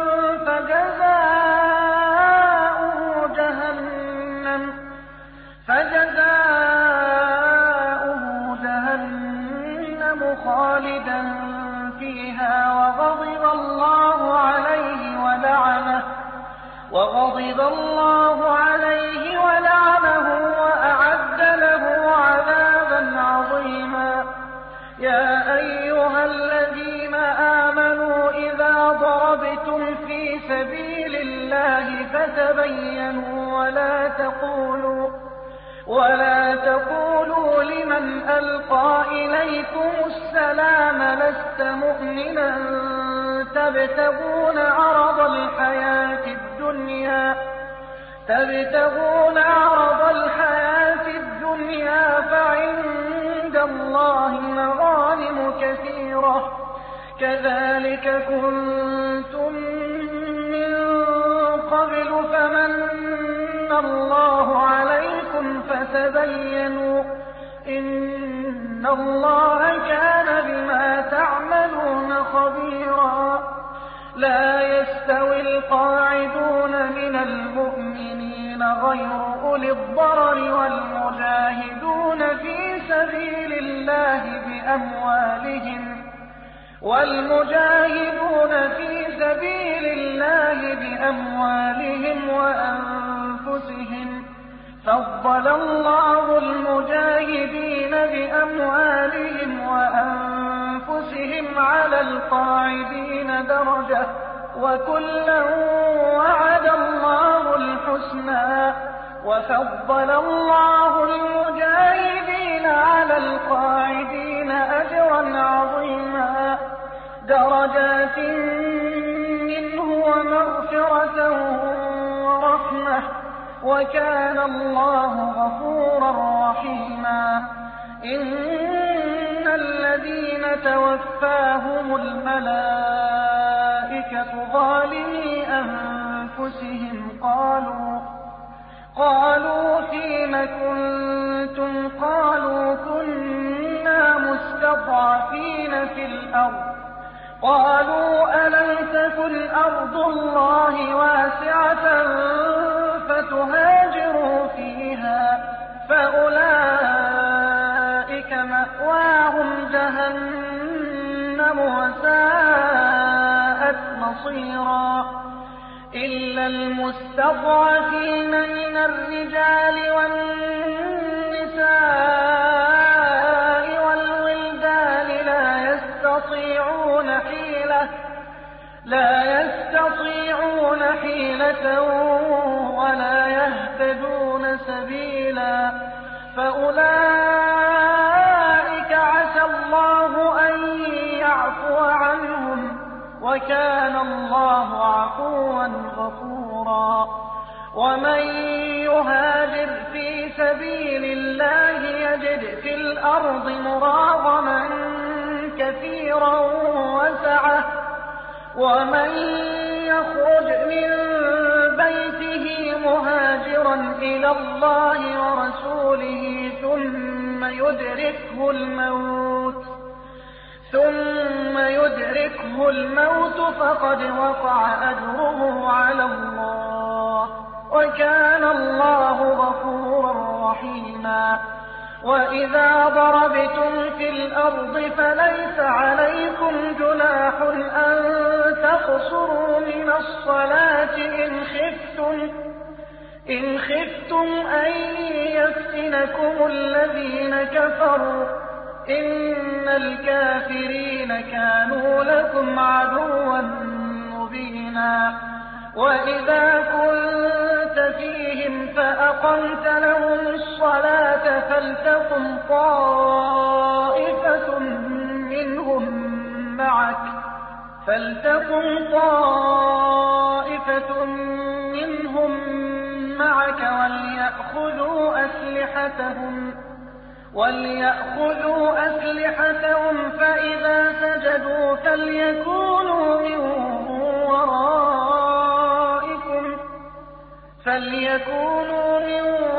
فجزاؤه جهنم فجزاؤه جهنم خالدا فيها وغضب الله عليه ولعنه وغضب الله عليه ولعنه وأعد له عذابا عظيما. يا أيها الذين آمنوا إذا ضربتم في سبيل الله فتبينوا ولا تقولوا ولا تقولوا لمن ألقى إليكم السلام لست مؤمنا تبتغون عرض الحياة الدنيا تبتغون عرض الحياة الدنيا فعند الله مغانم كثيرة كذلك كنتم من قبل فمن الله عليكم فتبينوا إن الله كان بما تعملون خبيرا. لا يستوي القاعدون من المؤمنين غير أولي الضرر والمجاهدون في سبيل الله بأموالهم والمجاهدون في سبيل الله بأموالهم وأنفسهم فضل الله المجاهدين بأموالهم وأنفسهم على القاعدين درجة وكلا وعد الله الحسنى وفضل الله المجاهدين على القاعدين أجرا عظيما درجات منه ومغفرة ورحمة وكان الله غفورا رحيما. إن الذين توفاهم الملائكة ظالمي أنفسهم قالوا قالوا فيم كنتم قالوا كنا مستضعفين في الأرض قالوا ألم تكن أرض الله واسعة فتهاجروا فيها فأولئك مأواهم جهنم وساءت مصيرا. إلا المستضعفين من الرجال والنساء والولدان لا يستطيعون حيلة لا يستطيعون حيلة ولا يهتدون سبيلا فأولئك عسى الله أن يعفو عنهم وكان الله عفوا غفورا. ومن يهاجر في سبيل الله يجد في الأرض مراغما كثيرا وسعة ومن يخرج من بيته مهاجرا إلى الله ورسوله ثم يدركه الموت ثم يدركه الموت فقد وقع أجره على الله وكان الله غفورا رحيما. وإذا ضربتم في الأرض فليس عليكم جناح أن تقصروا من الصلاة إن خفتم إن خفتم أن يفتنكم الذين كفروا إن الكافرين كانوا لكم عدوا مبينا. وإذا كنت فيهم فأقمت لهم الصلاة فلتقم طائفة منهم معك فلتقم طائفة منهم معك وليأخذوا أسلحتهم وليأخذوا أسلحتهم فإذا سجدوا فليكونوا من ورائكم فليكونوا من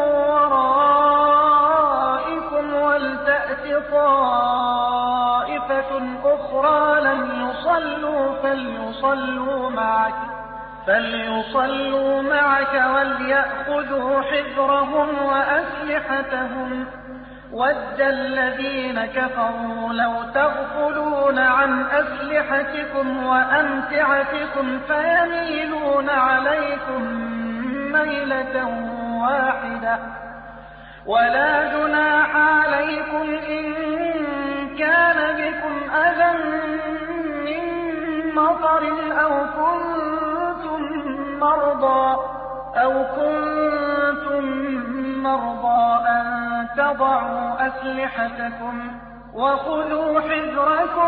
ورائكم ولتأت طائفة أخرى لم يصلوا فليصلوا معك فليصلوا معك وليأخذوا حذرهم وأسلحتهم ود الذين كفروا لو تغفلون عن أسلحتكم وأمتعتكم فيميلون عليكم ميلة واحدة ولا جناح عليكم إن كان بكم أذى من مطر أو كنتم مرضى أو كنتم مرضى أن تضعوا أسلحتكم وخذوا حذركم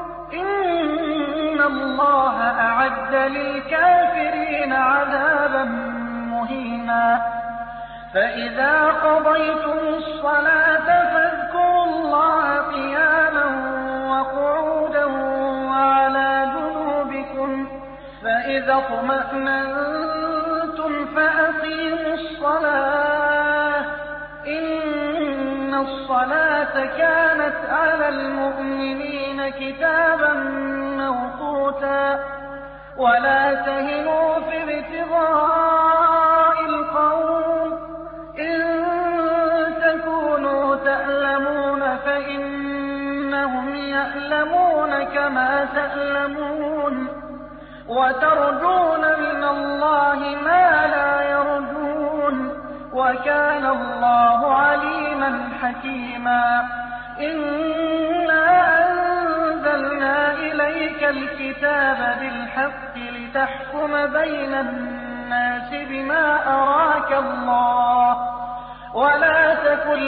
إن الله أعد للكافرين عذابا مهينا. حكيما. فإذا قضيتم الصلاة فاذكروا الله قياما وقعودا وعلى جنوبكم، فإذا اطمأننتم فأقيموا الصلاة إن الصلاة كانت على المؤمنين كتابا موقوتا. ولا تهنوا في ابتغاء القوم إن تكونوا تألمون فإنهم يألمون كما تألمون، وترجون من الله ما لا يرجون، وكان الله عليما حكيما. إنا أنزلنا إليك الكتاب بالحق لتحكم بين الناس بما أراك الله، ولا تكن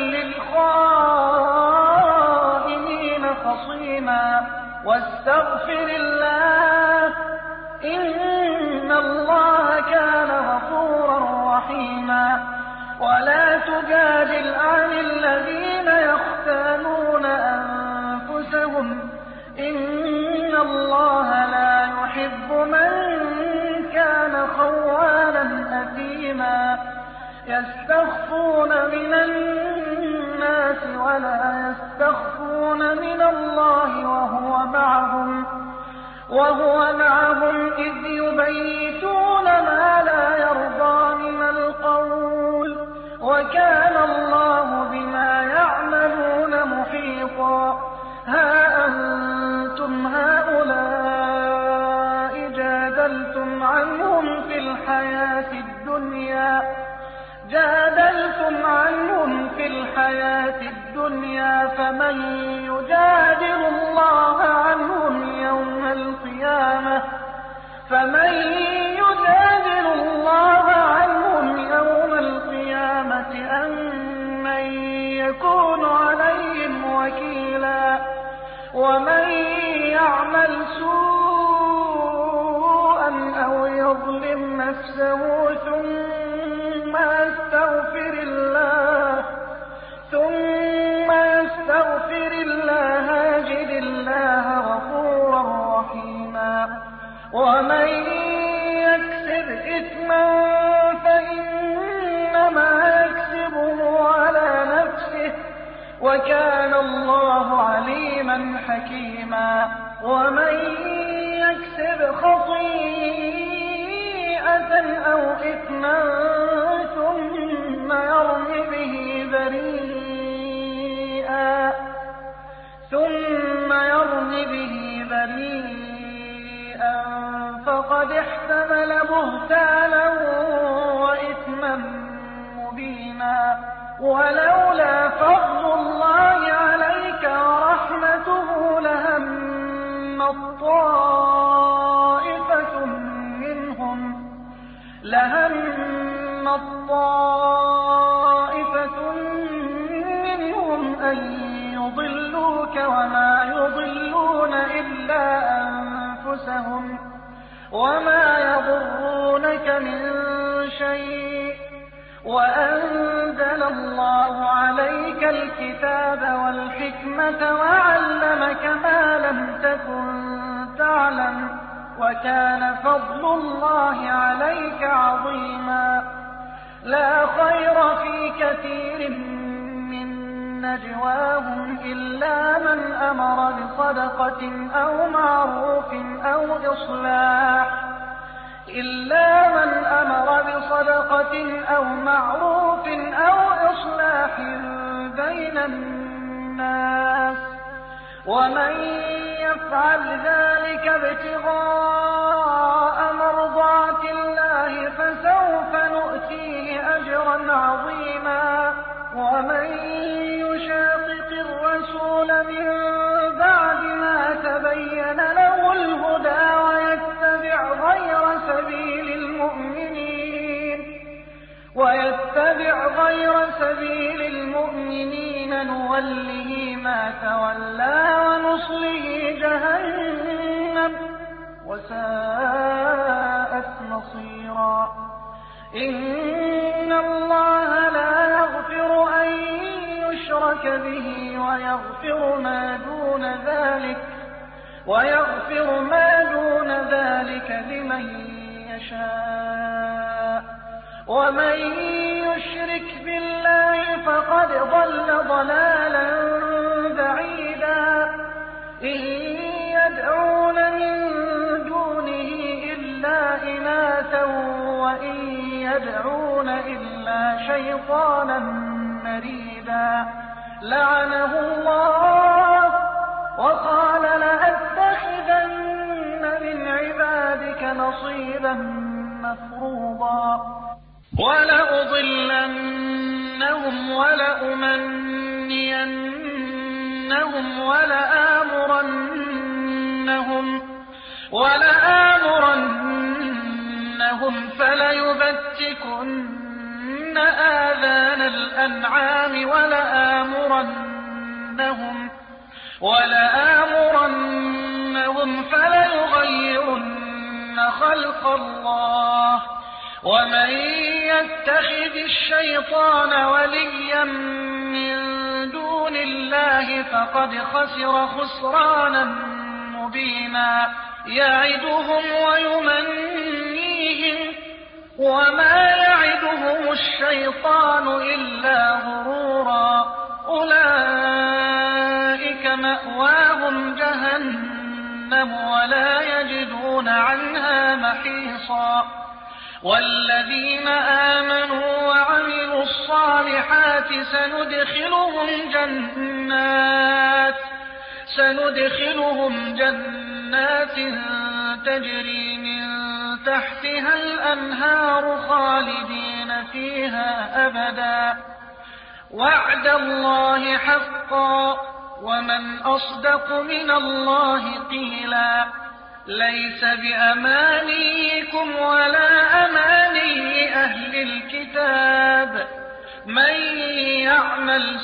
للخائنين خصيما، واستغفر الله إن الله كان غفورا رحيما. ولا تجادل عن الذين يختانون أنفسهم إن الله لا يحب من كان خوانا أثيما. يستخفون من الناس ولا يستخفون من الله وهو معهم وهو معهم إذ يبيتون ما لا يرضى من القول، وكان الله بما يعملون محيطا. ها أنتم هؤلاء جادلتم عنهم في الحياة الدنيا جادلتم عنهم في الحياة الدنيا فمن يجادل الله عنهم يوم القيامة فمن يجادل الله عنهم يوم القيامة أم من يكون عليهم وكيلا. ومن يعمل سوءا أو يظلم نفسه ثم يستغفر الله ثم يستغفر الله يجد الله غفورا رحيما. ومن يكسب إثما فإنما يكسبه على نفسه وكان الله عليما حكيما. ومن يكسب خطيئة أو إثما ثم يرم به بريئا ثم يرم به بريئا فقد احتمل بهتانا وإثما مبينا. ولولا فضل الله عليك ورحمته لهمت طائفة منهم لهمت طائفة منهم أن يضلوك وما يضلون إلا أنفسهم وما يضرونك من شيء. وأنزل الله عليك الكتاب والحكمة وعلمك ما لم تكن تعلم وكان فضل الله عليك عظيما. لا خير في كثير من نجواهم إلا من أمر بصدقة أو معروف أو إصلاح إلا من أمر بصدقة أو معروف أو إصلاح بين الناس ومن يفعل ذلك ابتغاء مرضات الله فسوف نؤتيه أجرا عظيما. ومن يشاقق الرسول من بعد ما تبين له الهدى ويتبع غير سبيل المؤمنين ويتبع غير سبيل المؤمنين نوله ما تولى ونصله جهنم وساءت مصيرا. إن الله لا يغفر أن يشرك به ويغفر ما دون ذلك ويغفر ما دون ذلك لمن يشاء ومن يشرك بالله فقد ضل ضلالا بعيدا إن يدعون من دونه إلا إناثا وإن يدعون إلا شيطانا مريدا لعنه الله وقال لأتخذن من عبادك نصيبا مفروضا ولأضلنهم ولأمنينهم ولآمرنهم ولآمرنهم فليبتكن آذان الأنعام ولآمرنهم ولآمرنهم فليغيرن خلق الله ومن يتخذ الشيطان وليا من دون الله فقد خسر خسرانا مبينا يعدهم ويمنيهم وما يعدهم الشيطان إلا غرورا أولئك مأواهم جهنم ولا يجدون عنها محيصا والذين آمنوا وعملوا الصالحات سندخلهم جنات سندخلهم جنات تجري من تحتها الأنهار خالدين فيها أبدا وعد الله حقا ومن أصدق من الله قيلا ليس بأمانيكم ولا أماني أهل الكتاب من يعمل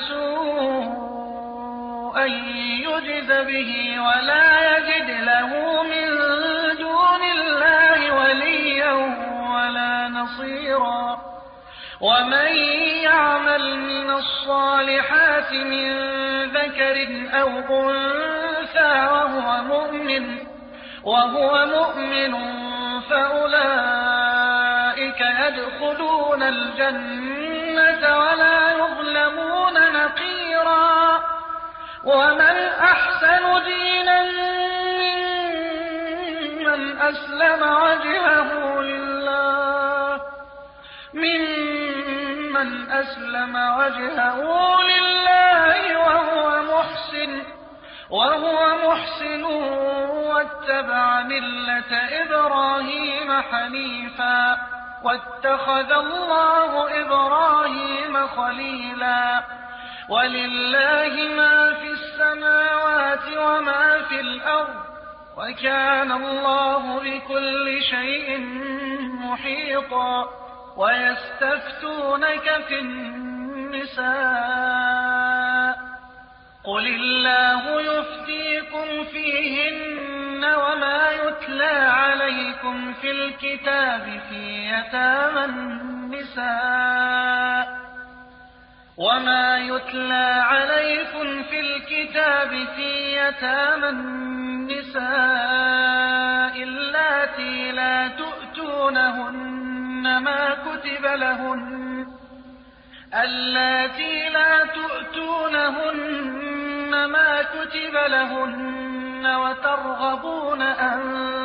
سوءا يجز به ولا يجد له من دون الله وليا ولا نصيرا ومن يعمل من الصالحات من ذكر أو أنثى وهو مؤمن وهو مؤمن فأولئك يدخلون الجنة ولا يظلمون نقيرا ومن أحسن دينا ممن أسلم وجهه لله ممن أسلم وجهه لله وهو محسن وهو محسن واتبع ملة إبراهيم حنيفا واتخذ الله إبراهيم خليلا ولله ما في السماوات وما في الأرض وكان الله بكل شيء محيطا ويستفتونك في النساء قل الله يفتيكم فيهن وما يتلى عليكم في الكتاب في يتامى النساء وما يتلى عليكم في الكتاب في يتامى النساء اللاتي لا تؤتونهن ما كتب لهن اللاتي لا تؤتونهن ما كتب لهن وترغبون أن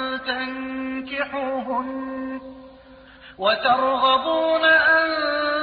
تنكحوهن وترغبون أن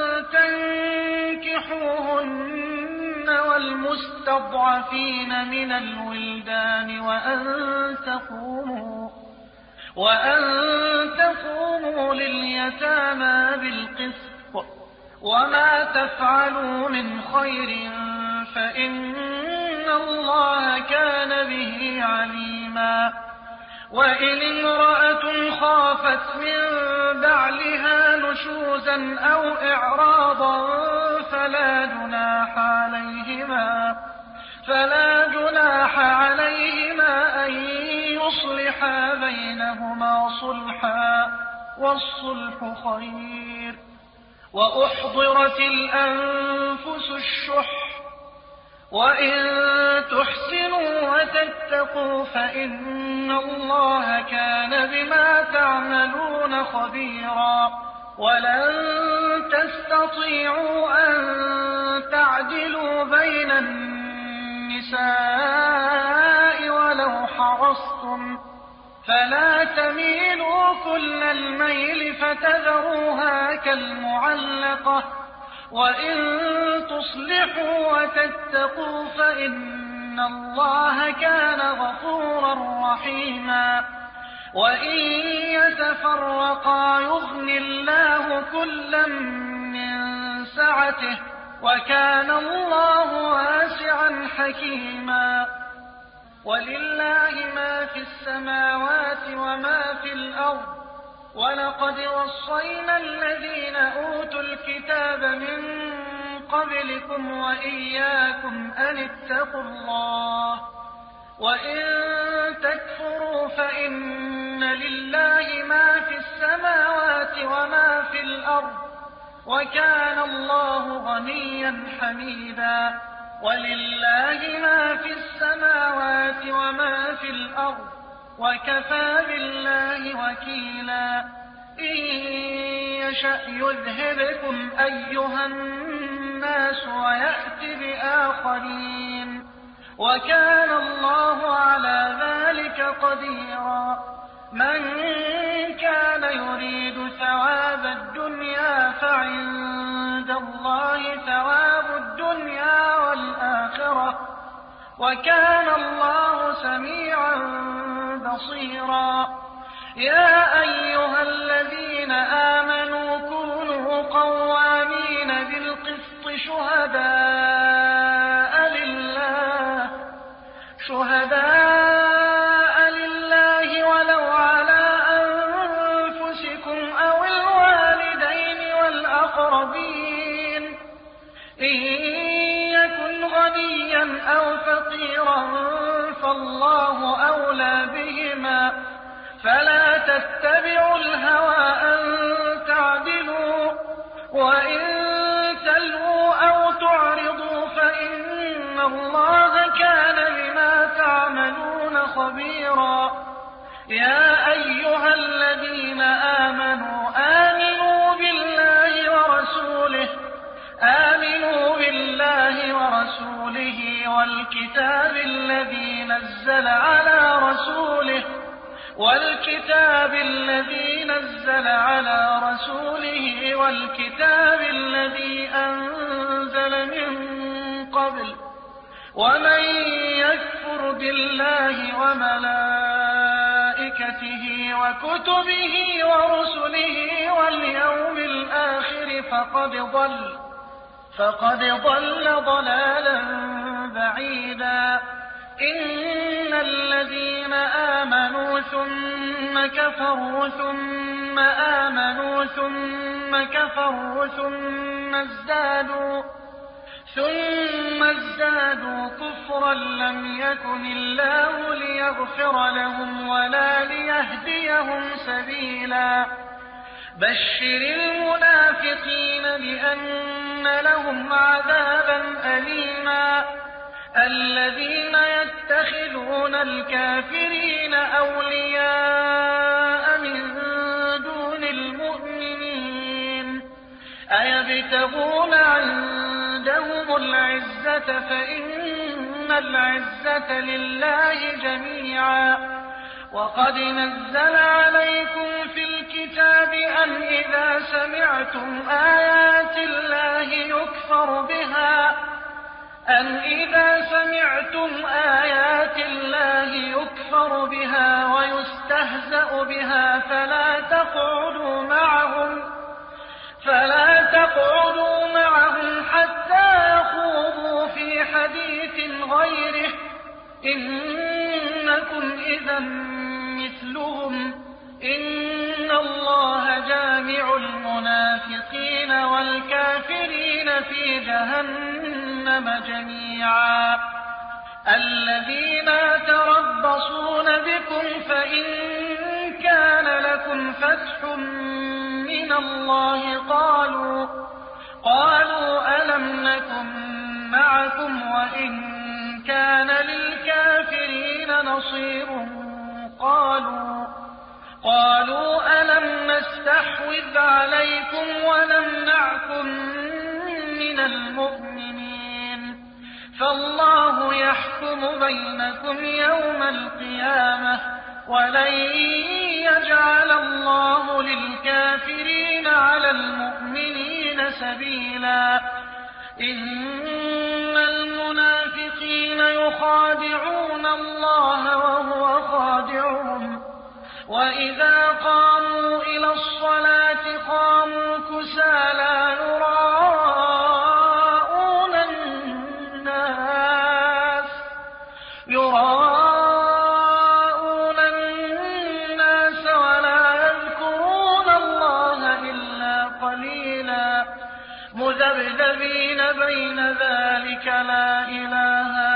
تنكحوهن والمستضعفين من الولدان وأن تقوموا وأن تقوموا لليتامى بالقسط وما تفعلوا من خير فإن الله كان به عليما وإن امرأة خافت من بعلها نشوزا أو إعراضا فلا جناح عليهما فلا جناح عليهما أن يصلحا بينهما صلحا والصلح خير. وأحضرت الأنفس الشح وإن تحسنوا وتتقوا فإن الله كان بما تعملون خبيرا. ولن تستطيعوا أن تعدلوا بين النساء ولو حرصتم فلا تميلوا كل الميل فتذروها كالمعلقة. وإن تصلحوا وتتقوا فإن الله كان غفورا رحيما. وإن يتفرقا يغن الله كلا من سعته وكان الله واسعا حكيما. ولله ما في السماوات وما في الأرض. ولقد وصينا الذين أوتوا الكتاب من قبلكم وإياكم أن اتقوا الله. وإن تكفروا فإن لله ما في السماوات وما في الأرض وكان الله غنيا حميدا. ولله ما في السماوات وما في الأرض وكفى بالله وكيلا. إن يشأ يذهبكم أيها الناس ويأت بآخرين وكان الله على ذلك قديرا. من كان يريد ثواب الدنيا فعند الله ثواب الدنيا والآخرة وكان الله سميعا بصيرا. يا أيها الذين آمنوا كونوا قوامين بالقسط شهداء لله شهداء لله ولو على أنفسكم أو الوالدين والأقربين. إن يكن غنيا أو فقيرا فالله أولى بهما فلا تتبعوا الهوى أن تعدلوا. وإن تلووا أو تعرضوا فإن الله كان بما تعملون خبيرا. يا أيها الذين آمنوا آمنوا بالله ورسوله آمنوا بالله ورسوله والكتاب الذي نزل على رسوله والكتاب الذي نزل على رسوله والكتاب الذي أنزل من قبل. ومن يكفر بالله وملائكته وكتبه ورسله واليوم الآخر فقد ضل فقد ضل ضلالا بعيدا. إن الذين آمنوا ثم كفروا ثم آمنوا ثم كفروا ثم ازدادوا ثم ازدادوا كفرا لم يكن الله ليغفر لهم ولا ليهديهم سبيلا. بشر المنافقين بأن لهم عذابا أليما. الذين يتخذون الكافرين أولياء من دون المؤمنين أيبتغون عندهم العزة فإن العزة لله جميعا. وقد نزل عليكم في الكتاب أن إذا سمعتم آيات الله يكفر بها أن إذا سمعتم آيات الله يكفر بها ويستهزأ بها فلا تقعدوا معهم فلا تقعدوا معهم حتى يخوضوا في حديث غيره إنكم إذا مثلهم. إن الله جامع المنافقين والكافرين في جهنم جميعا. الذين يتربصون بكم فإن كان لكم فتح من الله قالوا قالوا ألم نكن معكم وإن كان للكافرين نصير قالوا قالوا ألم نستحوذ عليكم ونمنعكم من المؤمنين فالله يحكم بينكم يوم القيامة ولن يجعل الله للكافرين على المؤمنين سبيلا إن المنافقين يخادعون الله وهو خادعهم وإذا قاموا إلى الصلاة قاموا كسالى يراءون الناس يراءون الناس ولا يذكرون الله إلا قليلا مذبذبين بين ذلك لا إلى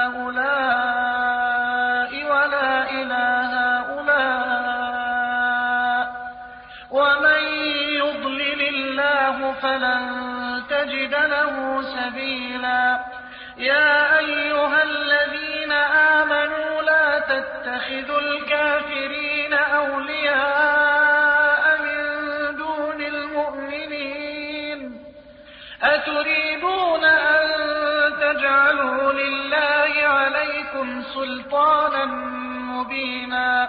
هؤلاء ولا إلى هؤلاء ومن يضلل الله فلن تجد له سبيلا يا أيها الذين آمنوا لا تتخذوا الكافرين أولياء من دون المؤمنين أتريدون أن تجعلوا لله عليكم سلطانا مبينا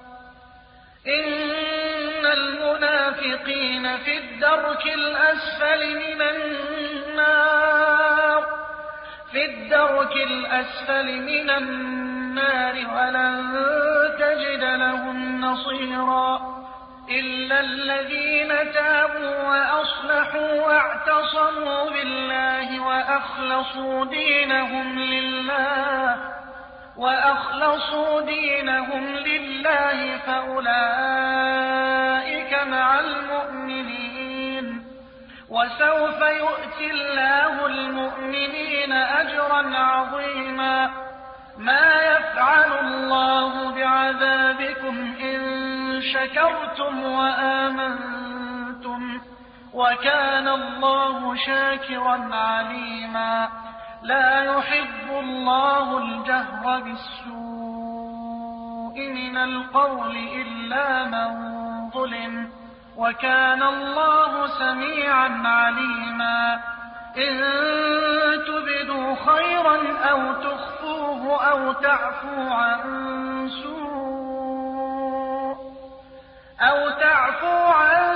إن المنافقين في الدرك الأسفل من النار في الدرك الأسفل من النار ولن تجد لهم نصيرا إلا الذين تابوا وأصلحوا واعتصموا بالله وأخلصوا دينهم لله وأخلصوا دينهم لله فأولئك مع المؤمنين وسوف يؤتي الله المؤمنين أجرا عظيما ما يفعل الله بعذابكم إن شكرتم وآمنتم وكان الله شاكرا عليما لا يحب الله الجهر بالسوء من القول إلا من ظلم وكان الله سميعا عليما إن تبدوا خيرا أو تخفوه أو تعفو عن سوء أو تعفو عن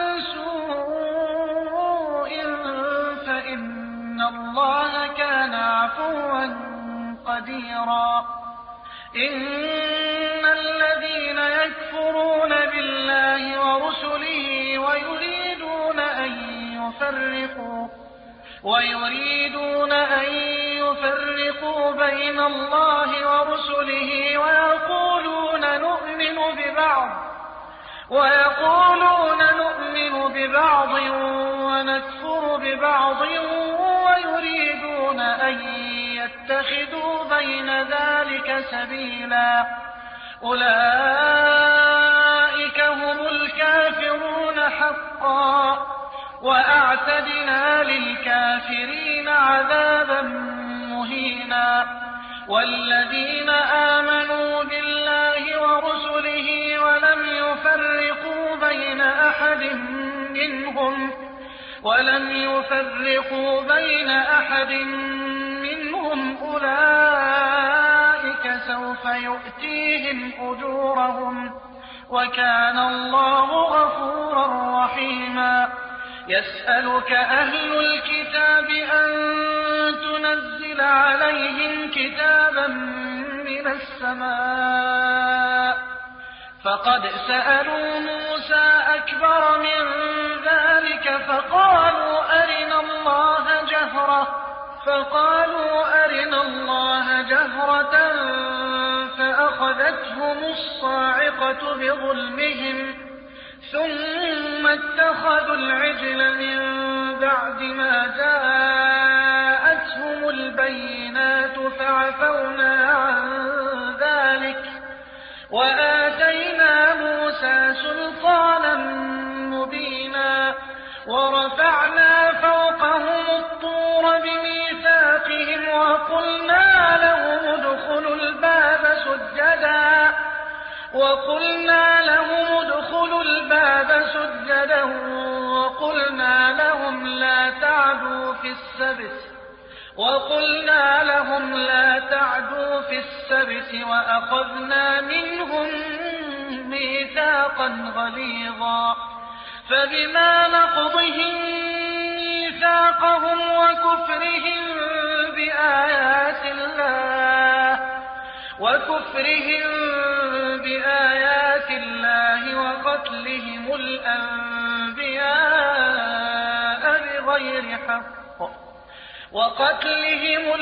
سوء فإن الله كان عفوا قديرا إن الذين يكفرون بالله ورسله ويريدون أن يفرقوا ويريدون أن يفرقوا بين الله ورسله ويقولون نؤمن ببعض ويقولون نؤمن ببعض ونكفر ببعض ويريدون أن يتخذوا بين ذلك سبيلا أولئك هم الكافرون حقا وأعتدنا للكافرين عذابا مهينا والذين آمنوا بالله ورسله ولم يفرقوا بين أحد منهم ولم يفرقوا بين أحد منهم أولئك سوف يؤتيهم أجورهم وكان الله غفورا رحيما يسألك أهل الكتاب أن تنزل عليهم كتابا من السماء فقد سألوا موسى أكبر من ذلك فقالوا أرنا الله جهرة فقالوا أرنا الله جهرة فأخذتهم الصاعقة بظلمهم ثم اتخذوا العجل من بعد ما جاءتهم البينات فعفونا عن ذلك وآتينا موسى موسى سلطانا مبينا ورفعنا فوقهم الطور بميثاقهم وقلنا لهم ادخلوا الباب سجدا وقلنا لهم ادخلوا الباب سجدا وقلنا لهم لا تعدوا في السبت وقلنا لهم لا تعدوا في السبت وأخذنا منهم ميثاقا غليظا فبما نقضهم ميثاقهم وكفرهم بآيات الله وكفرهم بآيات الله وقتلهم الأنبياء بغير حق وقتلهم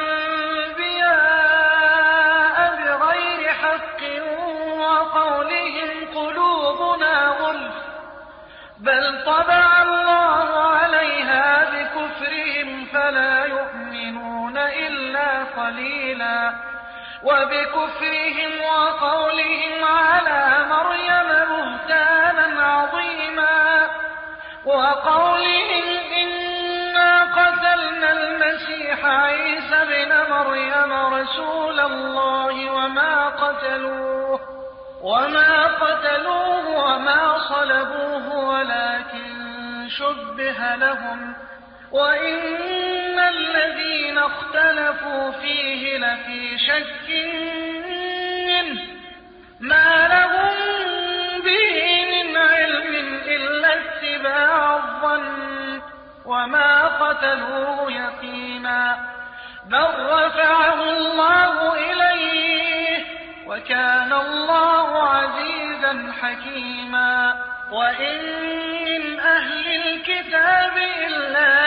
الأنبياء بغير حق وقولهم قلوبنا غلف بل طبع الله عليها بكفرهم فلا يؤمنون إلا قليلا وبكفرهم وقولهم على مريم بهتانا عظيما وقولهم إنا قتلنا المسيح عيسى ابن مريم رسول الله وما قتلوه وما قتلوه وما صلبوه ولكن شبه لهم وإن الذين اختلفوا فيه لفي شك منه ما لهم به من علم إلا اتباع الظن وما قتلوه يقينا بل رفعه الله إليه وكان الله عزيزا حكيما وإن من أهل الكتاب إلا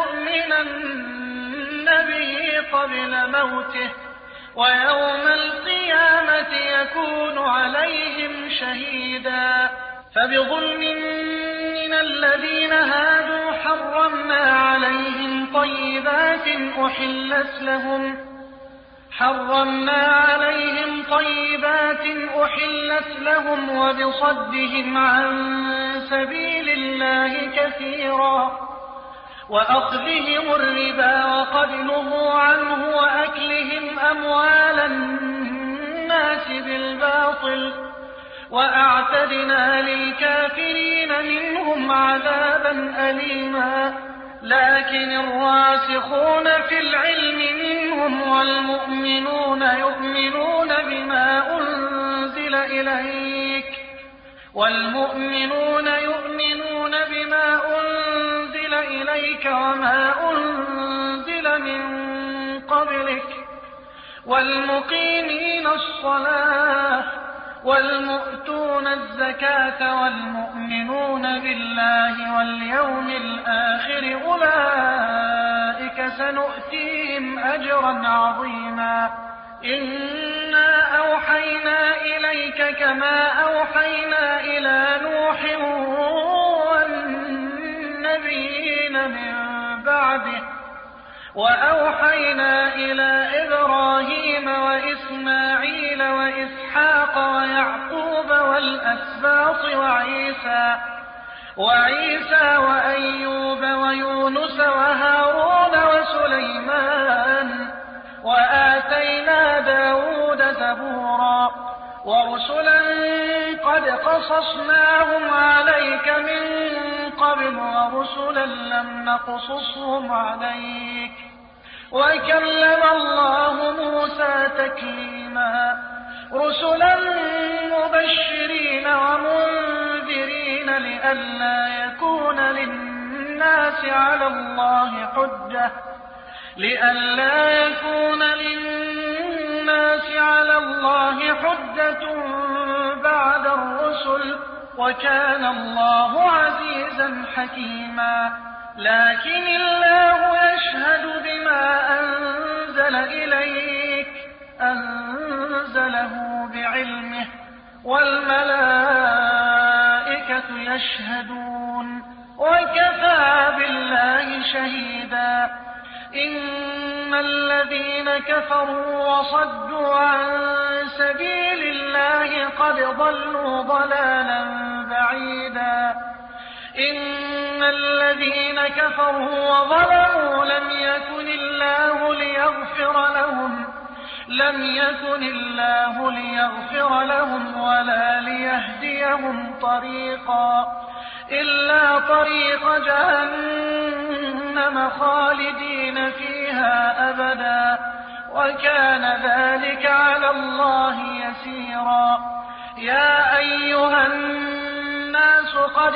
ليؤمنن به قبل موته ويوم القيامة يكون عليهم شهيدا فبظلم من الذين هادوا حرمنا عليهم طيبات أحلت لهم حرمنا عليهم طيبات أحلت لهم وبصدهم عن سبيل الله كثيرا وأخذهم الربا وقد نهوا عنه وأكلهم أموال الناس بالباطل وأعتدنا للكافرين منهم عذابا أليما لكن الراسخون في العلم منهم والمؤمنون يؤمنون بما أنزل إليك والمؤمنون يؤمنون بما أنزل إليك وما أنزل من قبلك والمقيمين الصلاة والمؤتون الزكاة والمؤمنون بالله واليوم الآخر أولئك سنؤتيهم أجرا عظيما إنا أوحينا إليك كما أوحينا إلى نوح والنبيين من بعده وأوحينا إلى إبراهيم وإسماعيل وإسحاق ويعقوب والأسباط وعيسى وعيسى وأيوب ويونس وهارون وسليمان وآتينا داود زبورا ورسلا قد قصصناهم عليك من قبل ورسلا لم نقصصهم عليك وكلم الله موسى تكليما رسلا مبشرين ومنذرين لئلا يكون للناس على الله حجة لئلا يكون للناس على الله حجة بعد الرسل وكان الله عزيزا حكيما لكن الله يشهد بما أنزل إليك أنزله بعلمه والملائكة يشهدون وكفى بالله شهيدا إن الذين كفروا وصدوا عن سبيل الله قد ضلوا ضلالا بعيدا إن الذين كفروا وظلموا لم يكن الله ليغفر لهم لم يكن الله ليغفر لهم ولا ليهديهم طريقا إلا طريق جهنم خالدين فيها أبدا وكان ذلك على الله يسيرا يا أيها الناس قد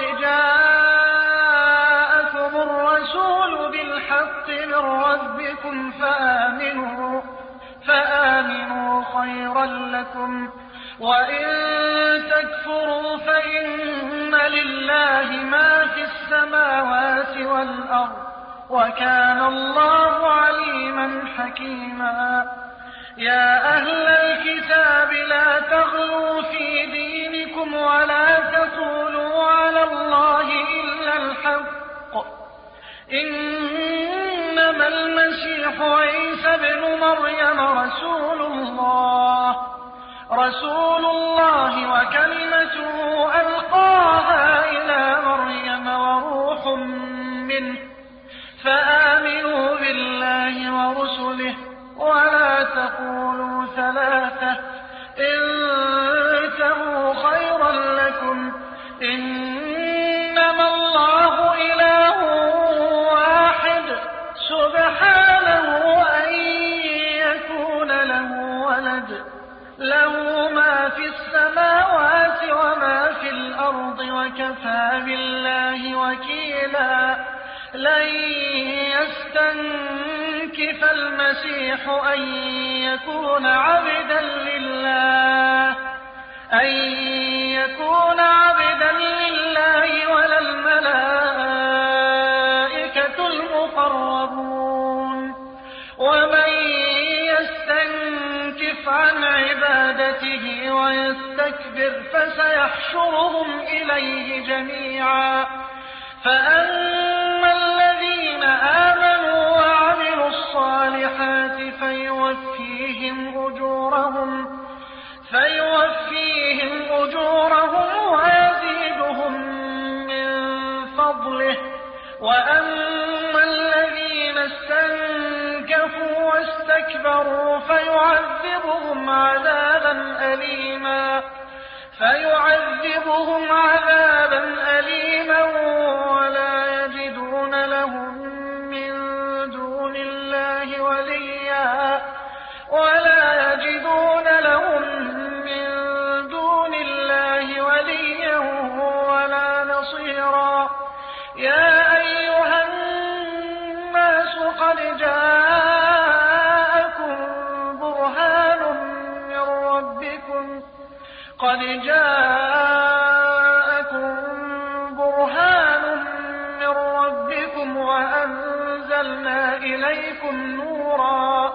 جاءكم الرسول بالحق من ربكم فآمنوا فآمنوا خيرا لكم وإن تكفروا فإن لله ما في السماوات والأرض وكان الله عليما حكيما يا أهل الكتاب لا تغلوا في دينكم ولا تقولوا على الله إلا الحق إنما المسيح عيسى ابن مريم رسول الله رسول الله وكلمته ألقاها إلى مريم وروح منه فآمنوا بالله ورسله ولا تقولوا ثلاثة انتهوا خيرا لكم إنما الله إله واحد سبحانه أن يكون له ولد له ما في السماوات وما في الأرض وكفى بالله وكيلا لن يستنكف المسيح أن يكون عبدا لله أن يكون عبدا لله ولا الملائكة المقربون ومن يستنكف عن عبادته ويستكبر فسيحشرهم إليه جميعا فأما الذين آمنوا وعملوا الصالحات فيوفيهم أجورهم فيوفيهم أجورهم ويزيدهم من فضله وأما الذين استنكفوا واستكبروا فيعذبهم عذابا أليما فيعذبهم عذابا أليما ولا يجدون لهم من دون الله وليا ولا يجدون لهم من دون الله وليا ولا نصيرا يا أيها الناس قد جاءكم برهان من ربكم قد جاءكم برهان من ربكم وأنزلنا إليكم نورا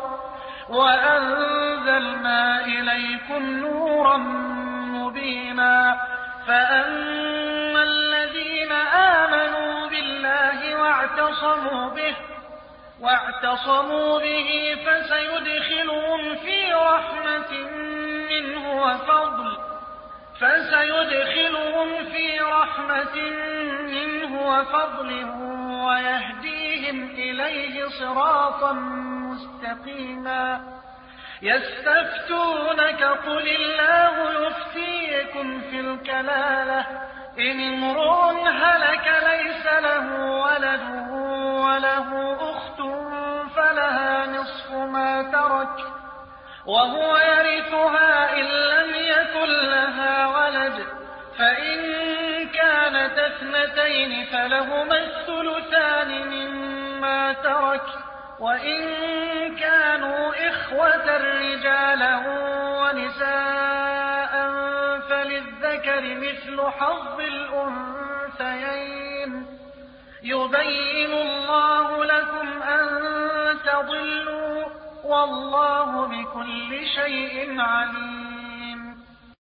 وأنزلنا إليكم نورا مبينا فأما الذين آمنوا بالله واعتصموا به واعتصموا به فسيدخلهم في رحمة منه وفضل فسيدخلهم في رحمة منه وفضل ويهديهم إليه صراطا مستقيما يستفتونك قل الله يفتيكم في الكلالة إن امرؤ هلك ليس له ولد وله أخت فلها نصف ما ترك وهو يرثها إن لم يكن لها ولد فإن كانت اثنتين فلهما الثلثان مما ترك وإن كانوا إخوة رجالا ونساء فللذكر مثل حظ الأنثيين يبين الله لكم أن تضلوا والله بكل شيء عليم